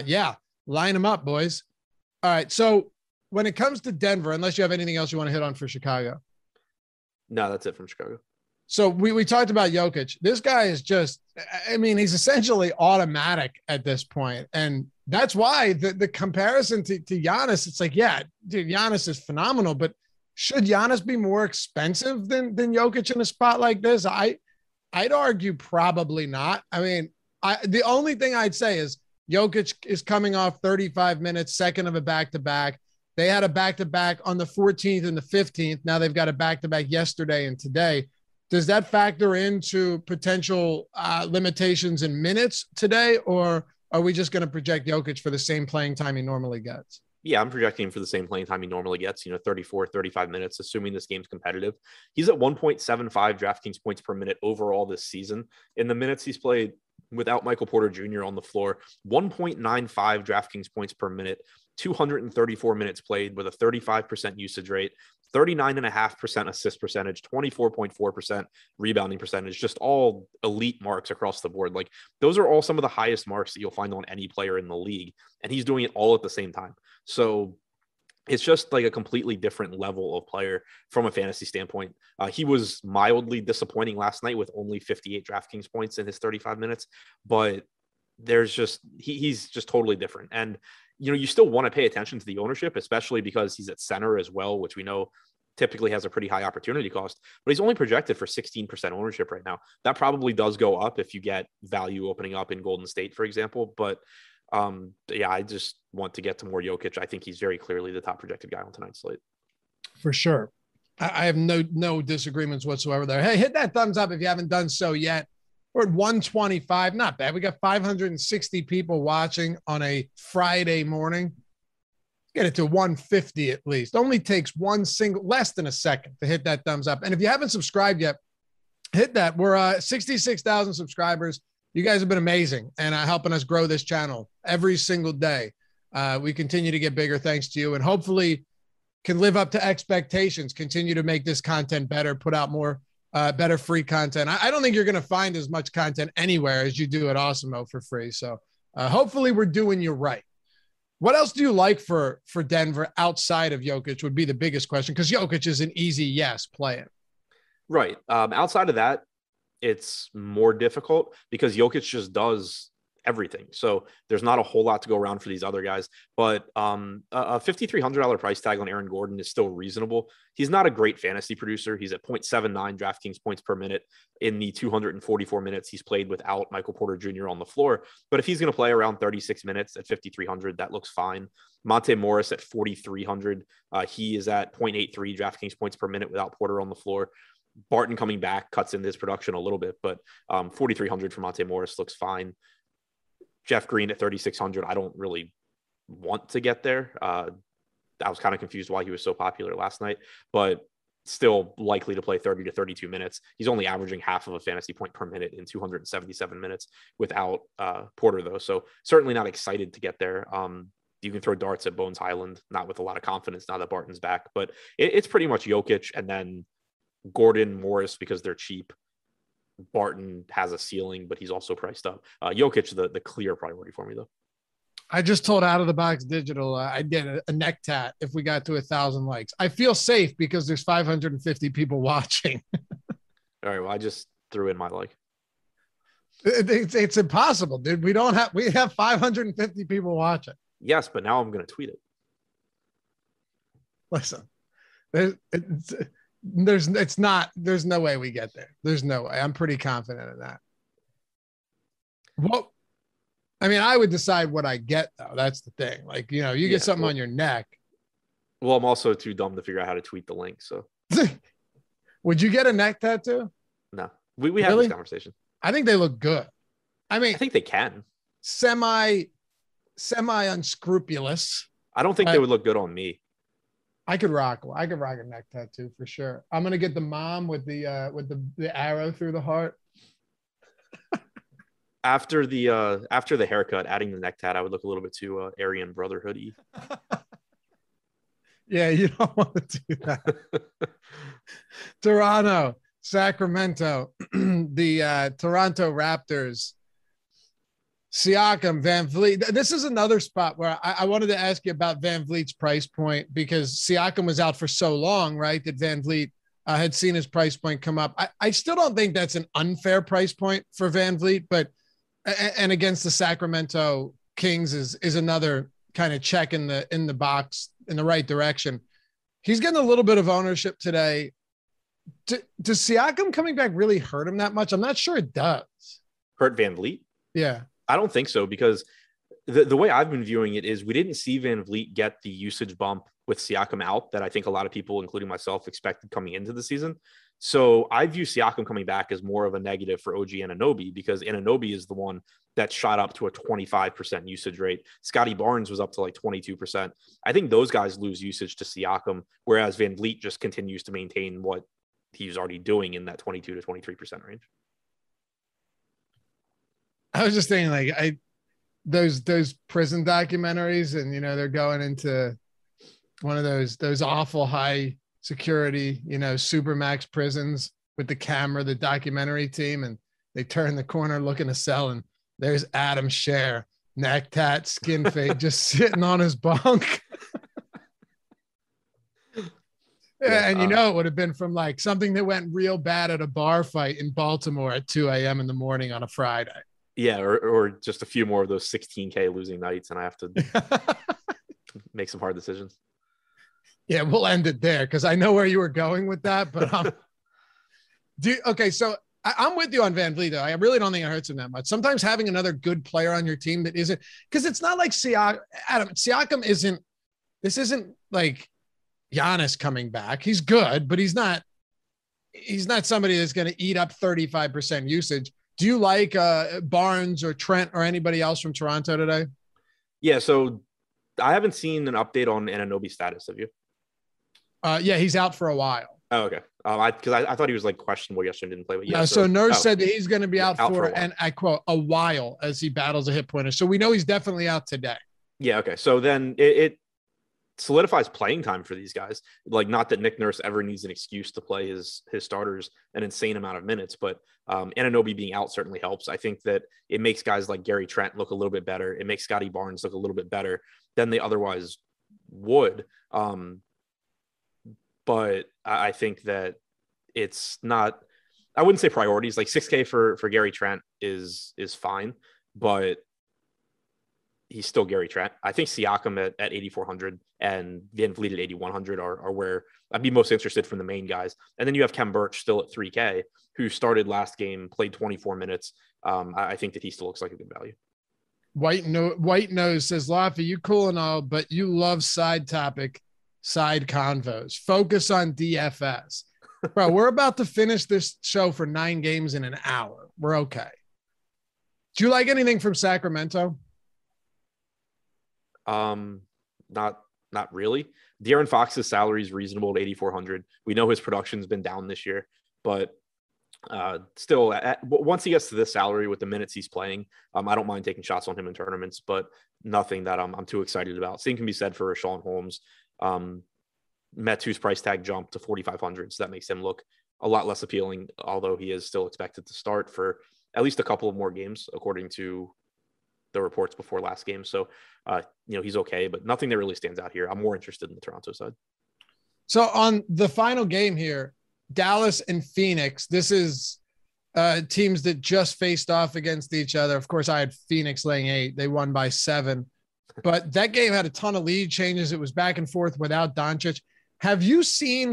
line them up, boys. All right. So when it comes to Denver, unless you have anything else you want to hit on for Chicago. No, that's it from Chicago. So we talked about Jokic. This guy is just, he's essentially automatic at this point. And that's why the comparison to Giannis, it's like, yeah, dude, Giannis is phenomenal, but should Giannis be more expensive than Jokic in a spot like this? I'd argue probably not. The only thing I'd say is Jokic is coming off 35 minutes, second of a back-to-back. They had a back-to-back on the 14th and the 15th. Now they've got a back-to-back yesterday and today. Does that factor into potential limitations in minutes today, or are we just going to project Jokic for the same playing time he normally gets? Yeah, I'm projecting for the same playing time he normally gets, 34, 35 minutes, assuming this game's competitive. He's at 1.75 DraftKings points per minute overall this season. In the minutes he's played without Michael Porter Jr. on the floor, 1.95 DraftKings points per minute, 234 minutes played with a 35% usage rate, 39.5% assist percentage, 24.4% rebounding percentage, just all elite marks across the board. Like those are all some of the highest marks that you'll find on any player in the league. And he's doing it all at the same time. So it's just like a completely different level of player from a fantasy standpoint. He was mildly disappointing last night with only 58 DraftKings points in his 35 minutes, but there's just, he's just totally different. And you still want to pay attention to the ownership, especially because he's at center as well, which we know typically has a pretty high opportunity cost, but he's only projected for 16% ownership right now. That probably does go up if you get value opening up in Golden State, for example. But I just want to get to more Jokic. I think he's very clearly the top projected guy on tonight's slate. For sure. I have no disagreements whatsoever there. Hey, hit that thumbs up if you haven't done so yet. We're at 125. Not bad. We got 560 people watching on a Friday morning. Get it to 150 at least. Only takes less than a second to hit that thumbs up. And if you haven't subscribed yet, hit that. We're 66,000 subscribers. You guys have been amazing and helping us grow this channel every single day. We continue to get bigger thanks to you, and hopefully can live up to expectations, continue to make this content better, put out more better free content. I don't think you're going to find as much content anywhere as you do at Awesemo for free. So hopefully we're doing you right. What else do you like for Denver outside of Jokic would be the biggest question, because Jokic is an easy yes playing. Right. Outside of that, it's more difficult because Jokic just does everything. So there's not a whole lot to go around for these other guys, but a $5,300 price tag on Aaron Gordon is still reasonable. He's not a great fantasy producer. He's at 0.79 DraftKings points per minute in the 244 minutes he's played without Michael Porter Jr. on the floor. But if he's going to play around 36 minutes at 5,300, that looks fine. Monte Morris at 4,300. He is at 0.83 DraftKings points per minute without Porter on the floor. Barton coming back cuts into his production a little bit, but 4,300 for Monte Morris looks fine. Jeff Green at 3,600. I don't really want to get there. I was kind of confused why he was so popular last night, but still likely to play 30 to 32 minutes. He's only averaging half of a fantasy point per minute in 277 minutes without Porter, though. So certainly not excited to get there. you can throw darts at Bones Highland, not with a lot of confidence now that Barton's back, but it's pretty much Jokic and then Gordon, Morris, because they're cheap. Barton has a ceiling, but he's also priced up. Jokic, the clear priority for me, though. I just told Out of the Box Digital I'd get a neck tat if we got to 1,000 likes. I feel safe because there's 550 people watching. All right, well, I just threw in my like. It's impossible, dude. We have 550 people watching. Yes, but now I'm going to tweet it. Listen, there's no way we get there. There's no way. I'm pretty confident in that. Well, I mean, I would decide what I get though. That's the thing. Like, you know, you get something on your neck. Well, I'm also too dumb to figure out how to tweet the link. So would you get a neck tattoo? No, we had this conversation. I think they look good. I mean, I think they can. Semi unscrupulous. I don't think they would look good on me. I could rock a neck tattoo for sure. I'm gonna get the mom with the arrow through the heart. After the haircut, adding the neck tat, I would look a little bit too Aryan Brotherhood-y. Yeah, you don't want to do that. Toronto, Sacramento, the Toronto Raptors. Siakam, Van Vliet. This is another spot where I wanted to ask you about Van Vliet's price point because Siakam was out for so long, right? That Van Vliet had seen his price point come up. I still don't think that's an unfair price point for Van Vliet, but and against the Sacramento Kings is another kind of check in the box in the right direction. He's getting a little bit of ownership today. Does Siakam coming back really hurt him that much? I'm not sure it does. Hurt Van Vliet? Yeah. I don't think so because the way I've been viewing it is we didn't see Van Vliet get the usage bump with Siakam out that I think a lot of people, including myself, expected coming into the season. So I view Siakam coming back as more of a negative for OG Anunoby because Anunoby is the one that shot up to a 25% usage rate. Scotty Barnes was up to like 22%. I think those guys lose usage to Siakam, whereas Van Vliet just continues to maintain what he's already doing in that 22 to 23% range. I was just thinking, like, those prison documentaries, and you know they're going into one of those awful high security, you know, supermax prisons with the camera, the documentary team, and they turn the corner looking to sell, and there's Adam Scher, neck tat, skin fade, just sitting on his bunk. Yeah, and you know it would have been from like something that went real bad at a bar fight in Baltimore at 2 a.m. in the morning on a Friday. Yeah, or just a few more of those 16K losing nights, and I have to make some hard decisions. Yeah, we'll end it there because I know where you were going with that. But okay, so I'm with you on Van Vliet, though. I really don't think it hurts him that much. Sometimes having another good player on your team that isn't, because it's not like Siakam isn't, this isn't like Giannis coming back. He's good, but he's not somebody that's going to eat up 35% usage. Do you like Barnes or Trent or anybody else from Toronto today? Yeah, so I haven't seen an update on Anunoby's status. Have you? Yeah, he's out for a while. Oh, okay. Because I thought he was like questionable yesterday and didn't play. But yeah, so Nurse said that he's going to be out for and I quote, a while as he battles a hip pointer. So we know he's definitely out today. Yeah, okay. So then it solidifies playing time for these guys. Like, not that Nick Nurse ever needs an excuse to play his starters an insane amount of minutes, but Anunoby being out certainly helps. I think that it makes guys like Gary Trent look a little bit better. It makes Scotty Barnes look a little bit better than they otherwise would. But I think that it's not, I wouldn't say priorities. Like 6K for Gary Trent is fine, but he's still Gary Trent. I think Siakam at 8,400 and Van Vliet at 8,100 are where I'd be most interested from the main guys. And then you have Khem Birch still at 3K, who started last game, played 24 minutes. I think that he still looks like a good value. White Nose says, Laffy, you cool and all, but you love side convos. Focus on DFS. Bro, we're about to finish this show for 9 games in an hour. We're okay. Do you like anything from Sacramento? Not really. De'Aaron Fox's salary is reasonable at 8,400. We know his production's been down this year, but Still, once he gets to this salary with the minutes he's playing, I don't mind taking shots on him in tournaments, but nothing that I'm too excited about. Same can be said for Richaun Holmes. Metu's price tag jumped to 4,500, so that makes him look a lot less appealing, although he is still expected to start for at least a couple of more games, according to the reports before last game. So, he's okay, but nothing that really stands out here. I'm more interested in the Toronto side. So on the final game here, Dallas and Phoenix, this is teams that just faced off against each other. Of course, I had Phoenix laying 8. They won by 7. But that game had a ton of lead changes. It was back and forth without Doncic. Have you seen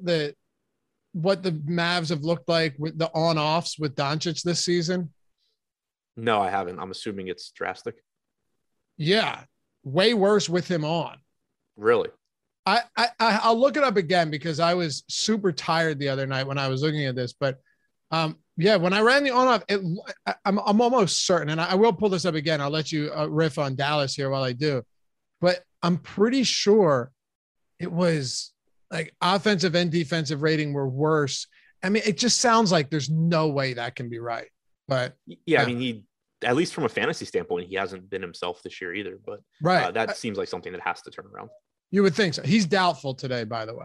what the Mavs have looked like with the on-offs with Doncic this season? No, I haven't. I'm assuming it's drastic. Yeah, way worse with him on. Really? I'll look it up again because I was super tired the other night when I was looking at this. But when I ran the on-off, I'm almost certain, and I will pull this up again. I'll let you riff on Dallas here while I do. But I'm pretty sure it was like offensive and defensive rating were worse. I mean, it just sounds like there's no way that can be right. But yeah. I mean, he, at least from a fantasy standpoint, he hasn't been himself this year either. But right, that seems like something that has to turn around. You would think so. He's doubtful today, by the way.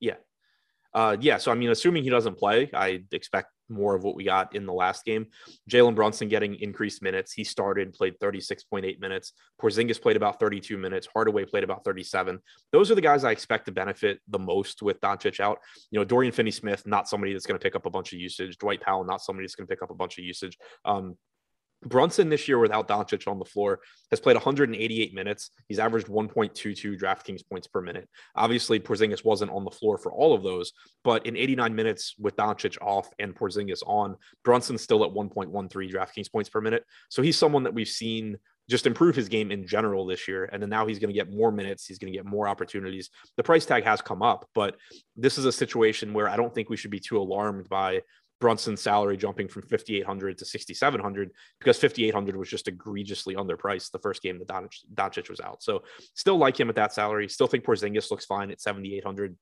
Yeah. So, I mean, assuming he doesn't play, I expect more of what we got in the last game. Jalen Brunson getting increased minutes. He played 36.8 minutes. Porzingis played about 32 minutes. Hardaway played about 37. Those are the guys I expect to benefit the most with Doncic out. Dorian Finney-Smith, not somebody that's going to pick up a bunch of usage. Dwight Powell, not somebody that's going to pick up a bunch of usage. Brunson this year without Doncic on the floor has played 188 minutes. He's averaged 1.22 DraftKings points per minute. Obviously, Porzingis wasn't on the floor for all of those, but in 89 minutes with Doncic off and Porzingis on, Brunson's still at 1.13 DraftKings points per minute. So he's someone that we've seen just improve his game in general this year. And then now he's going to get more minutes. He's going to get more opportunities. The price tag has come up, but this is a situation where I don't think we should be too alarmed by Brunson's salary jumping from 5,800 to 6,700 because 5,800 was just egregiously underpriced the first game that Doncic was out. So still like him at that salary. Still think Porzingis looks fine at 7,800.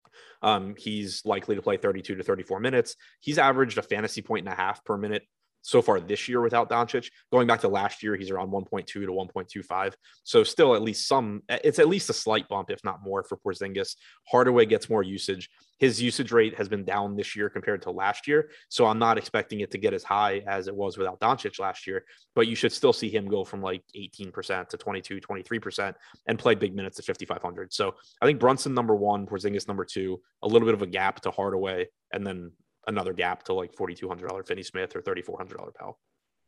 He's likely to play 32 to 34 minutes. He's averaged a fantasy point and a half per minute so far this year without Doncic. Going back to last year, he's around 1.2 to 1.25. So still at least it's at least a slight bump, if not more, for Porzingis. Hardaway gets more usage. His usage rate has been down this year compared to last year. So I'm not expecting it to get as high as it was without Doncic last year, but you should still see him go from like 18% to 22, 23% and play big minutes at 5,500. So I think Brunson number 1, Porzingis number 2, a little bit of a gap to Hardaway, and then another gap to like $4,200 Finney-Smith or $3,400 Powell.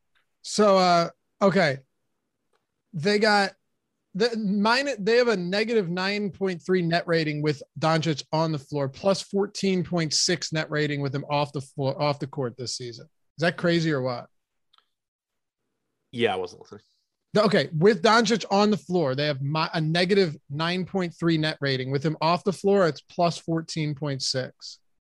So, okay. They got they have a negative 9.3 net rating with Doncic on the floor, plus 14.6 net rating with him off the court this season. Is that crazy or what? Yeah, I wasn't listening. Okay. With Doncic on the floor, they have a negative 9.3 net rating. With him off the floor, it's plus 14.6.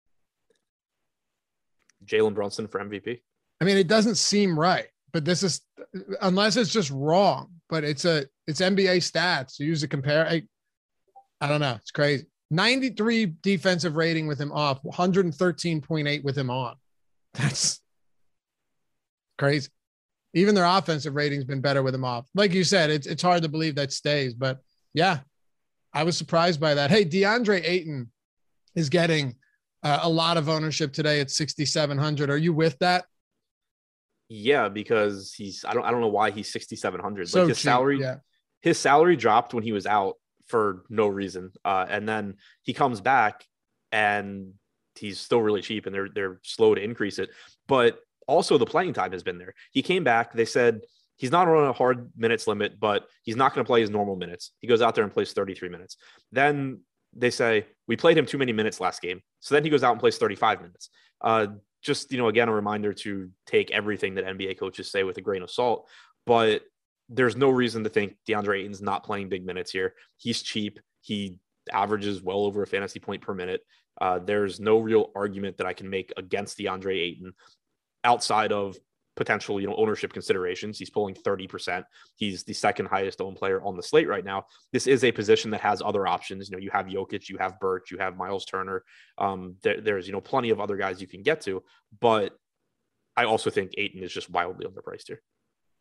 Jalen Brunson for MVP? I mean, it doesn't seem right, but this is, unless it's just wrong, but it's NBA stats. You use to compare. I don't know. It's crazy. 93 defensive rating with him off, 113.8 with him on. That's crazy. Even their offensive rating's been better with him off. Like you said, it's hard to believe that stays, but yeah, I was surprised by that. Hey, DeAndre Ayton is getting a lot of ownership today at 6,700. Are you with that? Yeah, because I don't know why he's 6,700. So like his salary dropped when he was out for no reason. And then he comes back and he's still really cheap and they're slow to increase it. But also the playing time has been there. He came back. They said he's not on a hard minutes limit, but he's not going to play his normal minutes. He goes out there and plays 33 minutes. Then they say, we played him too many minutes last game. So then he goes out and plays 35 minutes. Just, again, a reminder to take everything that NBA coaches say with a grain of salt. But there's no reason to think DeAndre Ayton's not playing big minutes here. He's cheap. He averages well over a fantasy point per minute. There's no real argument that I can make against DeAndre Ayton outside of potential, ownership considerations. He's pulling 30%. He's the second highest owned player on the slate right now. This is a position that has other options. You have Jokic, you have Birch, you have Miles Turner. There's, plenty of other guys you can get to, but I also think Ayton is just wildly underpriced here.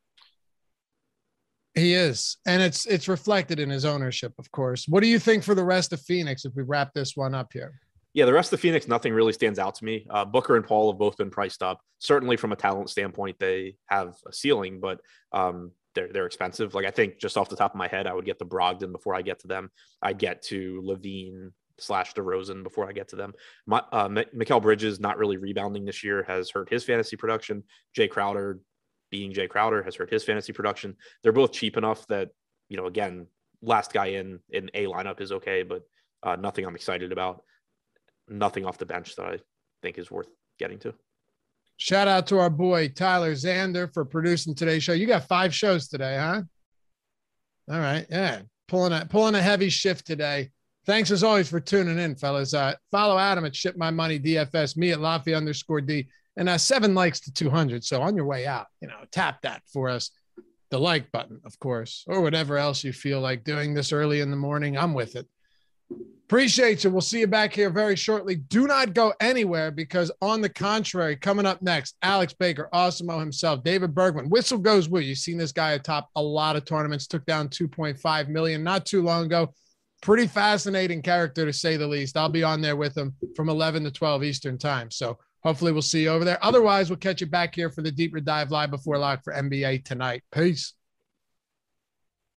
He is. And it's reflected in his ownership, of course. What do you think for the rest of Phoenix if we wrap this one up here? Yeah, the rest of Phoenix, nothing really stands out to me. Booker and Paul have both been priced up. Certainly from a talent standpoint, they have a ceiling, but they're expensive. Like, I think just off the top of my head, I would get to Brogdon before I get to them. I get to Levine / DeRozan before I get to them. Mikal Bridges, not really rebounding this year, has hurt his fantasy production. Jay Crowder, being Jay Crowder, has hurt his fantasy production. They're both cheap enough that, again, last guy in a lineup is okay, but nothing I'm excited about. Nothing off the bench that I think is worth getting to. Shout out to our boy Tyler Zander for producing today's show. You got 5 shows today, huh? All right. Yeah. Pulling a heavy shift today. Thanks as always for tuning in, fellas. Follow Adam at Ship My Money DFS, me at Laffy_D, and 7 likes to 200. So on your way out, tap that for us. The like button, of course, or whatever else you feel like doing this early in the morning. I'm with it. Appreciate you. We'll see you back here very shortly. Do not go anywhere, because on the contrary, coming up next, Alex Baker, Awesemo himself, David Bergman. Whistle goes woo. You've seen this guy atop a lot of tournaments, took down 2.5 million not too long ago. Pretty fascinating character, to say the least. I'll be on there with him from 11 to 12 Eastern time. So hopefully we'll see you over there. Otherwise, we'll catch you back here for the Deeper Dive Live Before Lock for NBA tonight. Peace.